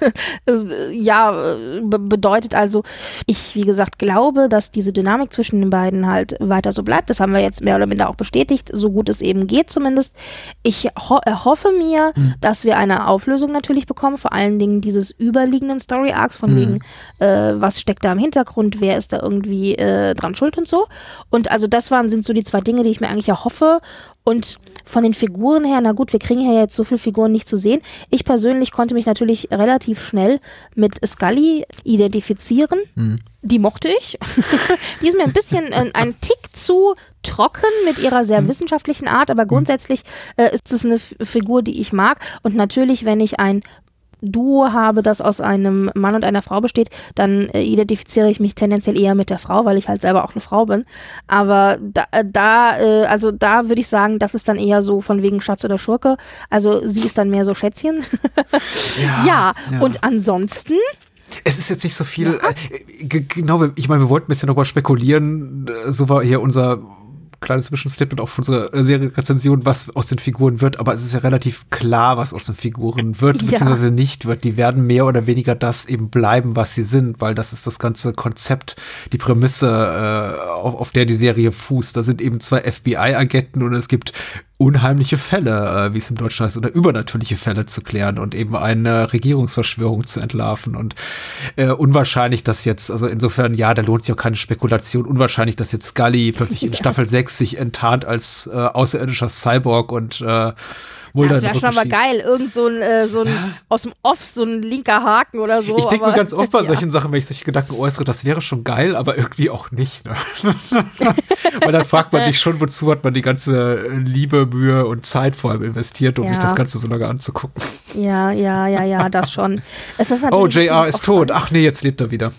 äh, ja, be- bedeutet also, ich, wie gesagt, glaube, dass diese Dynamik zwischen den beiden halt weiter so bleibt. Das haben wir jetzt mehr oder minder auch bestätigt, so gut es eben geht zumindest. Ich ho- erhoffe mir, mhm. dass wir eine Auflösung natürlich bekommen, vor allen Dingen dieses überliegenden Story-Arcs, von mhm. wegen, äh, was steckt da im Hintergrund, wer ist da irgendwie äh, dran schuld und so. Und also das waren, sind so die zwei Dinge, die ich mir eigentlich erhoffe. Und von den Figuren her, na gut, wir kriegen ja jetzt so viele Figuren nicht zu sehen. Ich persönlich konnte mich natürlich relativ schnell mit Scully identifizieren. Mhm. Die mochte ich. Die ist mir ein bisschen äh, ein Tick zu trocken mit ihrer sehr mhm. wissenschaftlichen Art, aber grundsätzlich äh, ist es eine F- Figur, die ich mag. Und natürlich, wenn ich ein Duo habe, das aus einem Mann und einer Frau besteht, dann äh, identifiziere ich mich tendenziell eher mit der Frau, weil ich halt selber auch eine Frau bin. Aber da, äh, da äh, also da würde ich sagen, das ist dann eher so von wegen Schatz oder Schurke. Also sie ist dann mehr so Schätzchen. ja, ja, ja, und ansonsten es ist jetzt nicht so viel, ja. äh, g- genau, ich meine, wir wollten ein bisschen darüber spekulieren, so war hier unser kleines Zwischenstatement auch von unserer Serie-Rezension, was aus den Figuren wird, aber es ist ja relativ klar, was aus den Figuren wird, beziehungsweise ja. nicht wird. Die werden mehr oder weniger das eben bleiben, was sie sind, weil das ist das ganze Konzept, die Prämisse, äh, auf, auf der die Serie fußt. Da sind eben zwei F B I-Agenten und es gibt unheimliche Fälle, äh, wie es im Deutschen heißt, oder übernatürliche Fälle zu klären und eben eine Regierungsverschwörung zu entlarven. Und äh, unwahrscheinlich, dass jetzt, also insofern, ja, da lohnt sich auch keine Spekulation, unwahrscheinlich, dass jetzt Scully plötzlich in ja. Staffel sechs sich enttarnt als äh, außerirdischer Cyborg und äh, Mulder das wäre schon mal geil, irgend so ein, äh, so ein ja. aus dem Off, so ein linker Haken oder so. Ich denke mir ganz oft bei ja. solchen Sachen, wenn ich solche Gedanken äußere, das wäre schon geil, aber irgendwie auch nicht. Ne? Weil dann fragt man sich schon, wozu hat man die ganze Liebe, Mühe und Zeit vor allem investiert, um ja. sich das Ganze so lange anzugucken. Ja, ja, ja, ja, das schon. Es ist oh, J R ist tot. Ach nee, jetzt lebt er wieder.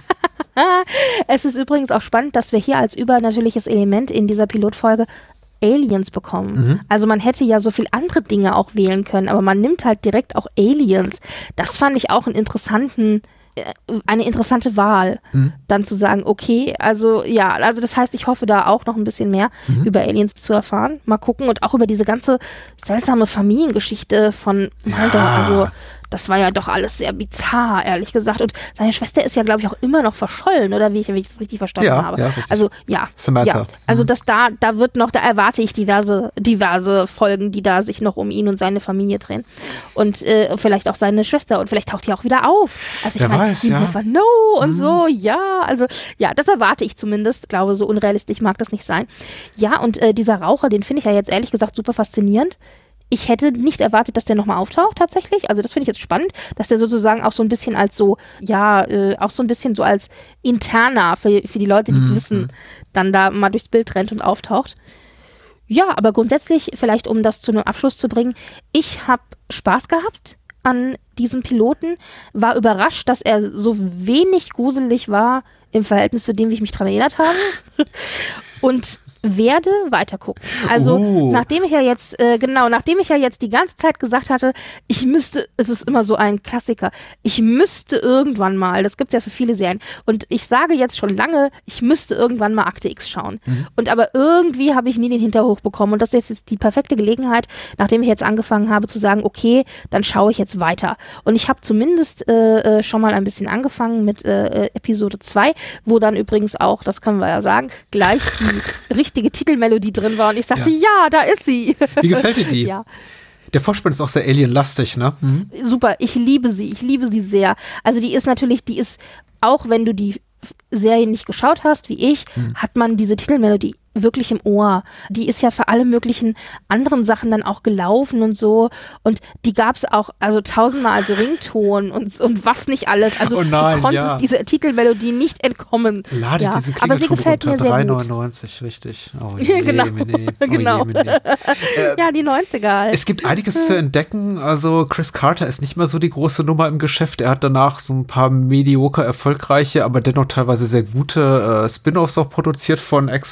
Es ist übrigens auch spannend, dass wir hier als übernatürliches Element in dieser Pilotfolge Aliens bekommen. Mhm. Also man hätte ja so viel andere Dinge auch wählen können, aber man nimmt halt direkt auch Aliens. Das fand ich auch einen interessanten, äh, eine interessante Wahl, mhm. dann zu sagen, okay, also ja, also das heißt, ich hoffe da auch noch ein bisschen mehr mhm. über Aliens zu erfahren. Mal gucken und auch über diese ganze seltsame Familiengeschichte von Mulder. Ja. Also das war ja doch alles sehr bizarr, ehrlich gesagt. Und seine Schwester ist ja, glaube ich, auch immer noch verschollen, oder wie ich, wie ich das richtig verstanden ja, habe. Ja, richtig. Also ja, Samantha. ja. Also das da, da wird noch, da erwarte ich diverse, diverse Folgen, die da sich noch um ihn und seine Familie drehen. Und äh, vielleicht auch seine Schwester. Und vielleicht taucht die auch wieder auf. Also ich Wer meine, weiß, ja. never know und mhm. so, ja. Also ja, das erwarte ich zumindest. Ich glaube, so unrealistisch mag das nicht sein. Ja, und äh, dieser Raucher, den finde ich ja jetzt ehrlich gesagt super faszinierend. Ich hätte nicht erwartet, dass der nochmal auftaucht tatsächlich. Also das finde ich jetzt spannend, dass der sozusagen auch so ein bisschen als so, ja, äh, auch so ein bisschen so als interner für, für die Leute, die es mhm. wissen, dann da mal durchs Bild rennt und auftaucht. Ja, aber grundsätzlich, vielleicht um das zu einem Abschluss zu bringen, ich habe Spaß gehabt an diesem Piloten, war überrascht, dass er so wenig gruselig war im Verhältnis zu dem, wie ich mich dran erinnert habe. Und werde weitergucken. Also uh. nachdem ich ja jetzt, äh, genau, nachdem ich ja jetzt die ganze Zeit gesagt hatte, ich müsste, es ist immer so ein Klassiker, ich müsste irgendwann mal, das gibt's ja für viele Serien, und ich sage jetzt schon lange, ich müsste irgendwann mal Akte X schauen. Mhm. Und aber irgendwie habe ich nie den Hinterhoch bekommen und das ist jetzt die perfekte Gelegenheit, nachdem ich jetzt angefangen habe zu sagen, okay, dann schaue ich jetzt weiter. Und ich habe zumindest äh, äh, schon mal ein bisschen angefangen mit äh, Episode zwei, wo dann übrigens auch, das können wir ja sagen, gleich die richtige Titelmelodie drin war und ich sagte, ja, ja da ist sie. Wie gefällt dir die? Ja. Der Vorspann ist auch sehr Alien-lastig, ne? Mhm. Super, ich liebe sie, ich liebe sie sehr. Also die ist natürlich, die ist, auch wenn du die Serie nicht geschaut hast, wie ich, mhm. hat man diese Titelmelodie wirklich im Ohr. Die ist ja für alle möglichen anderen Sachen dann auch gelaufen und so. Und die gab es auch, also tausendmal als Rington und, und was nicht alles. Also oh nein, du konntest ja. dieser Titelmelodie nicht entkommen. Lade ja. diese Aber sie gefällt mir sehr drei gut. neunundneunzig, richtig. Oh je, genau. Mene. Oh genau. Je, Mene. Äh, ja, die neunziger halt. Es gibt einiges zu entdecken. Also Chris Carter ist nicht mehr so die große Nummer im Geschäft. Er hat danach so ein paar mediocre erfolgreiche, aber dennoch teilweise sehr gute äh, Spin-offs auch produziert von X-Files.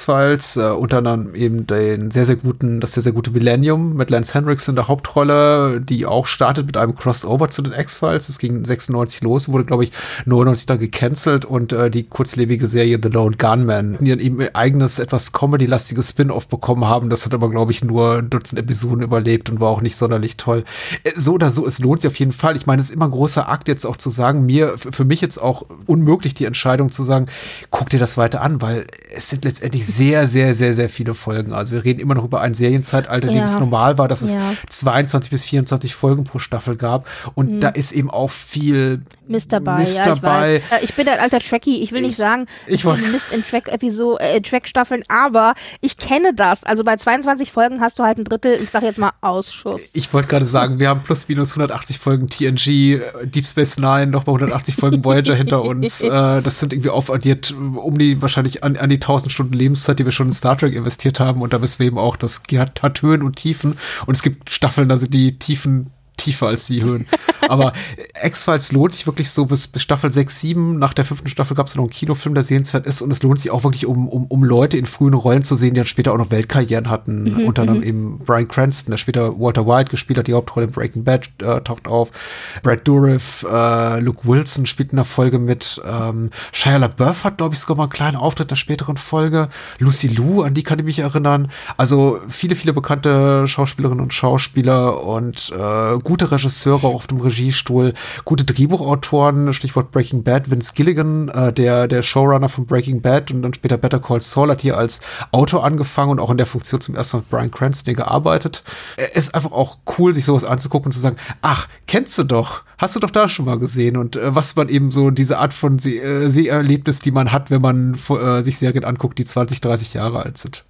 X-Files, äh, unter anderem eben den sehr, sehr guten, das sehr, sehr gute Millennium mit Lance Henriksen in der Hauptrolle, die auch startet mit einem Crossover zu den X-Files. Es ging sechsundneunzig los, wurde, glaube ich, neunundneunzig dann gecancelt und äh, die kurzlebige Serie The Lone Gunman, die dann eben ihr eigenes, etwas Comedy-lastiges Spin-Off bekommen haben. Das hat aber, glaube ich, nur ein Dutzend Episoden überlebt und war auch nicht sonderlich toll. Äh, so oder so, es lohnt sich auf jeden Fall. Ich meine, es ist immer ein großer Akt jetzt auch zu sagen, mir, für mich jetzt auch unmöglich die Entscheidung zu sagen, guck dir das weiter an, weil es sind letztendlich sehr, sehr, sehr, sehr viele Folgen. Also wir reden immer noch über ein Serienzeitalter, in dem Ja. es normal war, dass es Ja. zweiundzwanzig bis vierundzwanzig Folgen pro Staffel gab. Und Mhm. da ist eben auch viel Mist dabei, Mist ja, dabei. ich weiß. Äh, Ich bin ein alter Trekkie, ich will nicht Ich- sagen, ich ich wollt- bin Mist in Track-Episo- äh, Track-Staffeln, aber ich kenne das. Also bei zweiundzwanzig Folgen hast du halt ein Drittel, ich sag jetzt mal Ausschuss. Ich wollte gerade sagen, wir haben plus minus hundertachtzig Folgen T N G, äh, Deep Space Nine, nochmal hundertachtzig Folgen Voyager hinter uns. Äh, das sind irgendwie aufaddiert äh, um die wahrscheinlich an, an die tausend Stunden Lebenszeit, die wir schon in Star Trek investiert haben. Und da wissen wir eben auch, das hat, hat Höhen und Tiefen. Und es gibt Staffeln, da sind die Tiefen tiefer als die Höhen. Aber X-Files lohnt sich wirklich so bis, bis Staffel sechs, sieben. Nach der fünften Staffel gab es noch einen Kinofilm, der sehenswert ist. Und es lohnt sich auch wirklich, um, um, um Leute in frühen Rollen zu sehen, die dann später auch noch Weltkarrieren hatten. Mhm, Unter anderem eben Bryan Cranston, der später Walter White gespielt hat, die Hauptrolle in Breaking Bad, äh, taucht auf. Brad Dourif, äh, Luke Wilson spielt in der Folge mit. Ähm, Shia LaBeouf hat, glaube ich, sogar mal einen kleinen Auftritt in der späteren Folge. Lucy Liu, an die kann ich mich erinnern. Also viele, viele bekannte Schauspielerinnen und Schauspieler und äh, gute Regisseure auf dem Regiestuhl, gute Drehbuchautoren, Stichwort Breaking Bad, Vince Gilligan, äh, der, der Showrunner von Breaking Bad und dann später Better Call Saul, hat hier als Autor angefangen und auch in der Funktion zum ersten Mal mit Bryan Cranston gearbeitet. Es ist einfach auch cool, sich sowas anzugucken und zu sagen, ach, kennst du doch, hast du doch da schon mal gesehen und äh, was man eben so, diese Art von Se- äh, Seherlebnis, die man hat, wenn man äh, sich Serien anguckt, die zwanzig, dreißig Jahre alt sind.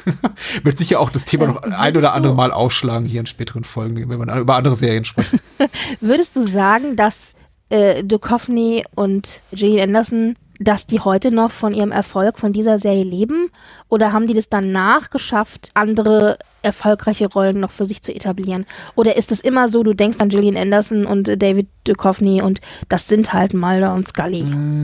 Wird sicher auch das Thema noch ein oder andere Mal aufschlagen hier in späteren Folgen, wenn wir über andere Serien sprechen. Würdest du sagen, dass äh, Duchovny und Gillian Anderson, dass die heute noch von ihrem Erfolg von dieser Serie leben? Oder haben die das danach geschafft, andere erfolgreiche Rollen noch für sich zu etablieren? Oder ist es immer so, du denkst an Gillian Anderson und äh, David Duchovny und das sind halt Mulder und Scully?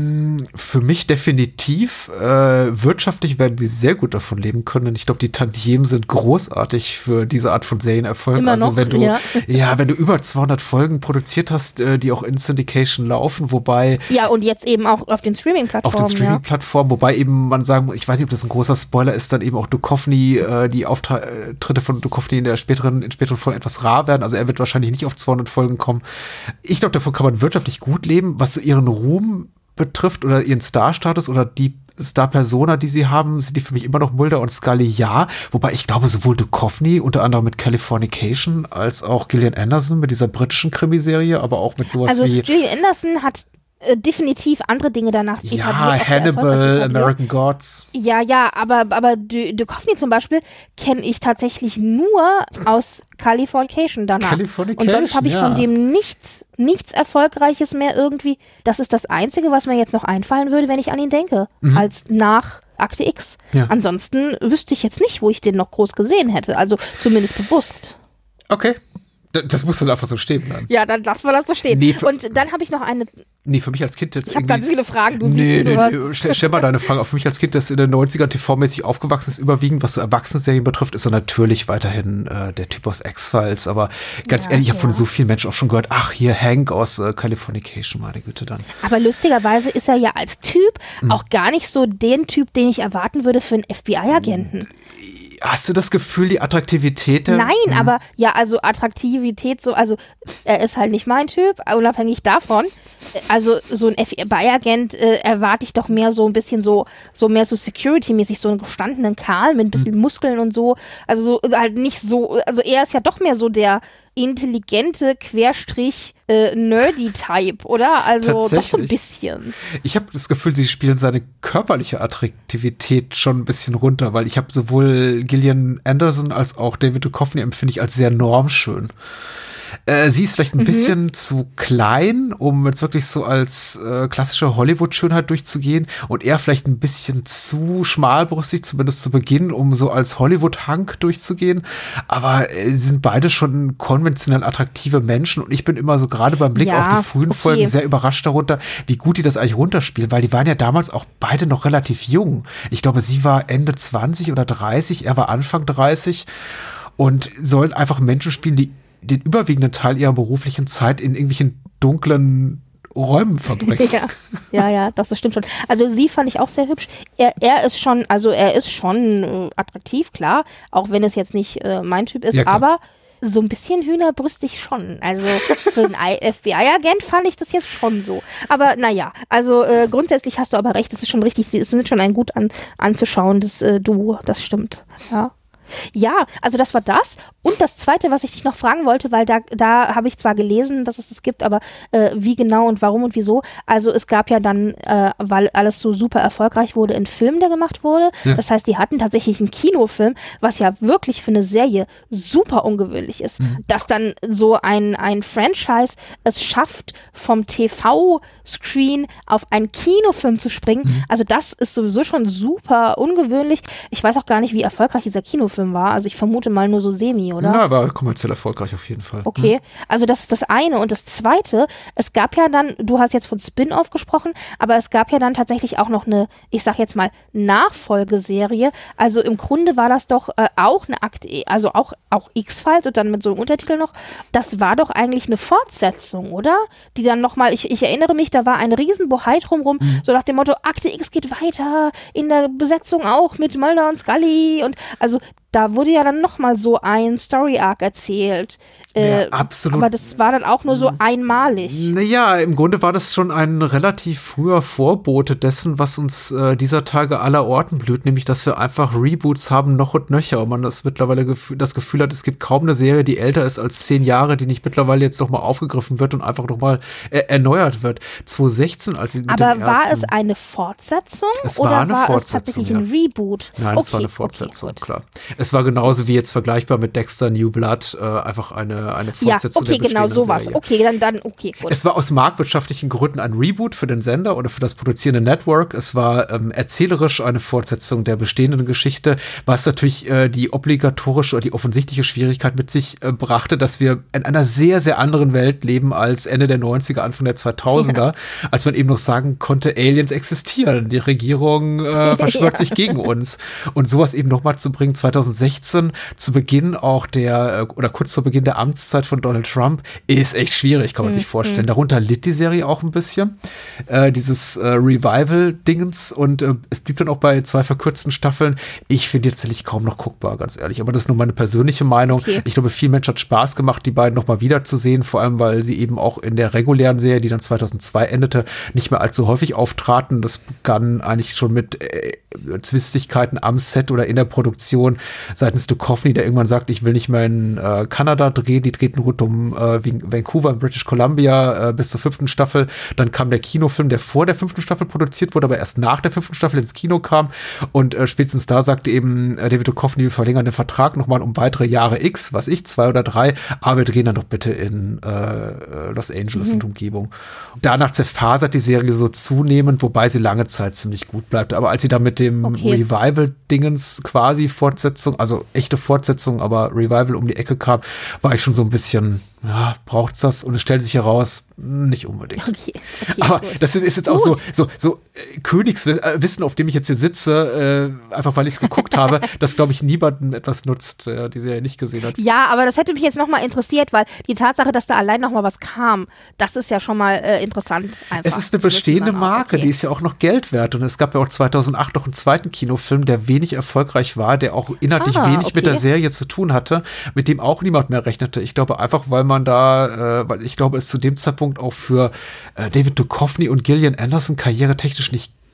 Für mich definitiv. Äh, wirtschaftlich werden sie sehr gut davon leben können. Und ich glaube, die Tantiemen sind großartig für diese Art von Serienerfolg. Immer also noch, wenn du, ja. ja, wenn du über zweihundert Folgen produziert hast, äh, die auch in Syndication laufen, wobei Ja, und jetzt eben auch auf den auf Streaming-Plattformen. den Streaming-Plattformen, wobei eben man sagen, ich weiß nicht, ob das ein großer Spoiler ist, dann eben auch Duchovny, äh, die Auftritte von Duchovny in der späteren, in späteren Folgen etwas rar werden. Also er wird wahrscheinlich nicht auf zweihundert Folgen kommen. Ich glaube, davon kann man wirtschaftlich gut leben. Was so ihren Ruhm betrifft oder ihren Star-Status oder die Star-Persona, die sie haben, sind die für mich immer noch Mulder und Scully, ja. Wobei ich glaube, sowohl Duchovny, unter anderem mit Californication, als auch Gillian Anderson mit dieser britischen Krimiserie, aber auch mit sowas Also wie Gillian Anderson hat äh, definitiv andere Dinge danach etabliert. ja, auch sehr erfolgreich Hannibal, etabliert. American Gods. Ja, ja, aber, aber Du- Duchovny zum Beispiel kenne ich tatsächlich nur aus Californication danach. Californication, Und sonst habe ich ja. von dem nichts, nichts Erfolgreiches mehr irgendwie. Das ist das Einzige, was mir jetzt noch einfallen würde, wenn ich an ihn denke. Als nach Akte X. Ja. Ansonsten wüsste ich jetzt nicht, wo ich den noch groß gesehen hätte. Also zumindest bewusst. Okay. D- Das muss dann einfach so stehen bleiben. Ja, dann lassen wir das so stehen. Nee, für- Und dann habe ich noch eine. Nee, für mich als Kind jetzt Ich habe irgendwie- ganz viele Fragen. Du Nee, siehst nee, sowas. nee. Stell, stell mal deine Frage auf. Für mich als Kind, das in den neunzigern T V-mäßig aufgewachsen ist, überwiegend, was so Erwachsenenserien betrifft, ist er natürlich weiterhin äh, der Typ aus X-Files. Aber ganz Ja, ehrlich, ich habe ja. von so vielen Menschen auch schon gehört, ach, hier Hank aus äh, Californication, meine Güte dann. Aber lustigerweise ist er ja als Typ Hm. auch gar nicht so den Typ, den ich erwarten würde für einen F B I-Agenten. Hast du das Gefühl, die Attraktivität der... Nein, aber ja, also Attraktivität, so, also er ist halt nicht mein Typ, unabhängig davon. Also so ein F B I-Agent äh, erwarte ich doch mehr so ein bisschen so, so mehr so Security-mäßig, so einen gestandenen Kerl mit ein bisschen Muskeln und so. Also so, halt nicht so, also er ist ja doch mehr so der intelligente Querstrich äh, nerdy-Type, oder? Also doch so ein Tatsächlich. bisschen. Ich habe das Gefühl, sie spielen seine körperliche Attraktivität schon ein bisschen runter, weil ich habe sowohl Gillian Anderson als auch David Duchovny empfinde ich als sehr normschön. Äh, sie ist vielleicht ein Mhm. bisschen zu klein, um jetzt wirklich so als äh, klassische Hollywood-Schönheit durchzugehen und er vielleicht ein bisschen zu schmalbrüstig, zumindest zu Beginn, um so als Hollywood-Hunk durchzugehen. Aber äh, sie sind beide schon konventionell attraktive Menschen und ich bin immer so gerade beim Blick Ja, auf die frühen okay. Folgen sehr überrascht darunter, wie gut die das eigentlich runterspielen, weil die waren ja damals auch beide noch relativ jung. Ich glaube, sie war Ende zwanzig oder dreißig, er war Anfang dreißig und sollen einfach Menschen spielen, die den überwiegenden Teil ihrer beruflichen Zeit in irgendwelchen dunklen Räumen verbringen. Ja, ja, ja, das, das stimmt schon. Also sie fand ich auch sehr hübsch. Er, er ist schon, also er ist schon äh, attraktiv, klar, auch wenn es jetzt nicht äh, mein Typ ist, Ja, klar. aber so ein bisschen hühnerbrüstig schon. Also für einen I- F B I-Agent fand ich das jetzt schon so. Aber naja, also äh, grundsätzlich hast du aber recht, es ist schon richtig, es sind schon ein gut an, anzuschauendes äh, Duo, das stimmt. Ja. Ja, also das war das. Und das Zweite, was ich dich noch fragen wollte, weil da, da habe ich zwar gelesen, dass es das gibt, aber äh, wie genau und warum und wieso. Also es gab ja dann, äh, weil alles so super erfolgreich wurde, einen Film, der gemacht wurde. Ja. Das heißt, die hatten tatsächlich einen Kinofilm, was ja wirklich für eine Serie super ungewöhnlich ist. Mhm. Dass dann so ein, ein Franchise es schafft, vom T V-Screen auf einen Kinofilm zu springen. Mhm. Also das ist sowieso schon super ungewöhnlich. Ich weiß auch gar nicht, wie erfolgreich dieser Kinofilm war. Also ich vermute mal nur so semi, oder? Ja, aber kommerziell erfolgreich auf jeden Fall. Okay, also das ist das eine. Und das zweite, es gab ja dann, du hast jetzt von Spin-Off gesprochen, aber es gab ja dann tatsächlich auch noch eine, ich sag jetzt mal, Nachfolgeserie. Also im Grunde war das doch äh, auch eine Akte, also auch, auch X-Files und dann mit so einem Untertitel noch. Das war doch eigentlich eine Fortsetzung, oder? Die dann nochmal, ich, ich erinnere mich, da war ein Riesenbohai drumrum, Mhm. so nach dem Motto, Akte X geht weiter, in der Besetzung auch mit Mulder und Scully und also da wurde ja dann nochmal so ein Story-Arc erzählt. Äh, Ja, absolut. Aber das war dann auch nur so einmalig. Naja, im Grunde war das schon ein relativ früher Vorbote dessen, was uns äh, dieser Tage aller Orten blüht, nämlich, dass wir einfach Reboots haben, noch und nöcher. Und man das mittlerweile gef- das Gefühl hat, es gibt kaum eine Serie, die älter ist als zehn Jahre, die nicht mittlerweile jetzt nochmal aufgegriffen wird und einfach nochmal äh, erneuert wird. zwanzig sechzehn, als sie mit Aber dem war ersten, es eine Fortsetzung Es oder war eine war Fortsetzung, es tatsächlich ja. ein Reboot? Nein, es war eine Okay, Fortsetzung, okay, gut. klar. Es war genauso wie jetzt vergleichbar mit Dexter New Blood, äh, einfach eine, eine Ja, Fortsetzung okay, der genau bestehenden sowas. Serie. Okay, dann, dann, okay, gut. Es war aus marktwirtschaftlichen Gründen ein Reboot für den Sender oder für das produzierende Network. Es war ähm, erzählerisch eine Fortsetzung der bestehenden Geschichte, was natürlich äh, die obligatorische oder die offensichtliche Schwierigkeit mit sich äh, brachte, dass wir in einer sehr, sehr anderen Welt leben als Ende der neunziger, Anfang der zweitausender, ja. als man eben noch sagen konnte, Aliens existieren, die Regierung äh, verschwört Ja. sich gegen uns. Und sowas eben nochmal zu bringen, zwanzig sechzehn, zu Beginn auch der, oder kurz vor Beginn der Amtszeit von Donald Trump, ist echt schwierig, kann man Mhm. sich vorstellen. Darunter litt die Serie auch ein bisschen, äh, dieses äh, Revival-Dingens, und äh, es blieb dann auch bei zwei verkürzten Staffeln. Ich finde jetzt tatsächlich kaum noch guckbar, ganz ehrlich, aber das ist nur meine persönliche Meinung. Okay. Ich glaube, vielen Menschen hat Spaß gemacht, die beiden nochmal wiederzusehen, vor allem, weil sie eben auch in der regulären Serie, die dann zweitausendzwei endete, nicht mehr allzu häufig auftraten. Das begann eigentlich schon mit äh, Zwistigkeiten am Set oder in der Produktion seitens Duchovny, der irgendwann sagt, ich will nicht mehr in äh, Kanada drehen, die drehten rund um äh, Vancouver in British Columbia äh, bis zur fünften Staffel. Dann kam der Kinofilm, der vor der fünften Staffel produziert wurde, aber erst nach der fünften Staffel ins Kino kam, und äh, spätestens da sagte eben äh, David Duchovny, wir verlängern den Vertrag nochmal um weitere Jahre X, was ich, zwei oder drei, aber wir drehen dann doch bitte in äh, Los Angeles Mhm. und Umgebung. Danach zerfasert die Serie so zunehmend, wobei sie lange Zeit ziemlich gut bleibt, aber als sie da mit dem Okay. Revival-Dingens quasi Fortsetzung, also echte Fortsetzung, aber Revival um die Ecke kam, war ich schon so ein bisschen, ja, braucht's das? Und es stellt sich heraus, nicht unbedingt. Okay, okay, Aber gut. das ist jetzt auch so, so, so äh, Königswissen, auf dem ich jetzt hier sitze, äh, einfach weil ich es geguckt habe, das, glaube ich, niemandem etwas nutzt, der die Serie nicht gesehen hat. Ja, aber das hätte mich jetzt nochmal interessiert, weil die Tatsache, dass da allein nochmal was kam, das ist ja schon mal äh, interessant. Einfach. Es ist eine zu wissen bestehende dann auch, Marke, okay. die ist ja auch noch Geld wert. Und es gab ja auch zweitausendacht noch einen zweiten Kinofilm, der wenig erfolgreich war, der auch inhaltlich Ah, wenig okay. mit der Serie zu tun hatte, mit dem auch niemand mehr rechnete. Ich glaube einfach, weil man da, äh, weil ich glaube, es zu dem Zeitpunkt auch für äh, David Duchovny und Gillian Anderson karrieretechnisch nicht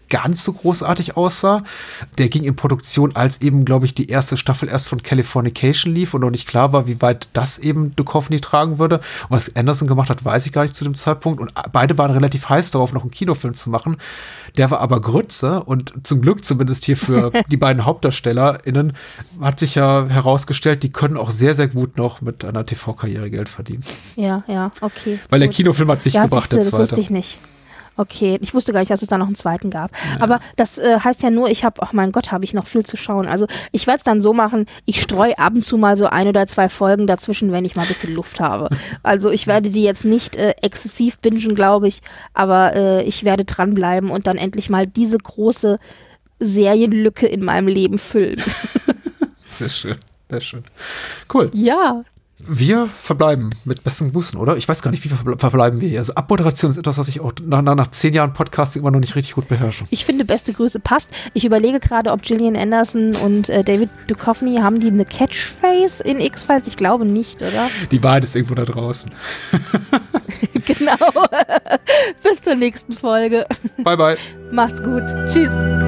ganz so großartig aussah. Der ging in Produktion, als eben, glaube ich, die erste Staffel erst von Californication lief und noch nicht klar war, wie weit das eben Duchovny tragen würde. Und was Anderson gemacht hat, weiß ich gar nicht zu dem Zeitpunkt. Und beide waren relativ heiß darauf, noch einen Kinofilm zu machen. Der war aber Grütze und zum Glück zumindest hier für die beiden HauptdarstellerInnen hat sich ja herausgestellt, die können auch sehr, sehr gut noch mit einer T V-Karriere Geld verdienen. Ja, ja, okay. Weil der gut. Kinofilm hat sich ja, gebracht, siehste, der zweite. Das wusste ich nicht. Okay, ich wusste gar nicht, dass es da noch einen zweiten gab. Ja. Aber das äh, heißt ja nur, ich habe, ach mein Gott, habe ich noch viel zu schauen. Also ich werde es dann so machen, ich streue ab und zu mal so ein oder zwei Folgen dazwischen, wenn ich mal ein bisschen Luft habe. Also ich werde die jetzt nicht äh, exzessiv bingen, glaube ich, aber äh, ich werde dranbleiben und dann endlich mal diese große Serienlücke in meinem Leben füllen. Sehr schön, sehr schön. Cool. Ja. Wir verbleiben mit besten Grüßen, oder? Ich weiß gar nicht, wie ver- verbleiben wir hier. Also Abmoderation ist etwas, was ich auch nach, nach zehn Jahren Podcast immer noch nicht richtig gut beherrsche. Ich finde, beste Grüße passt. Ich überlege gerade, ob Gillian Anderson und äh, David Duchovny, haben die eine Catchphrase in X-Files? Ich glaube nicht, oder? Die Wahrheit ist irgendwo da draußen. Genau. Bis zur nächsten Folge. Bye, bye. Macht's gut. Tschüss.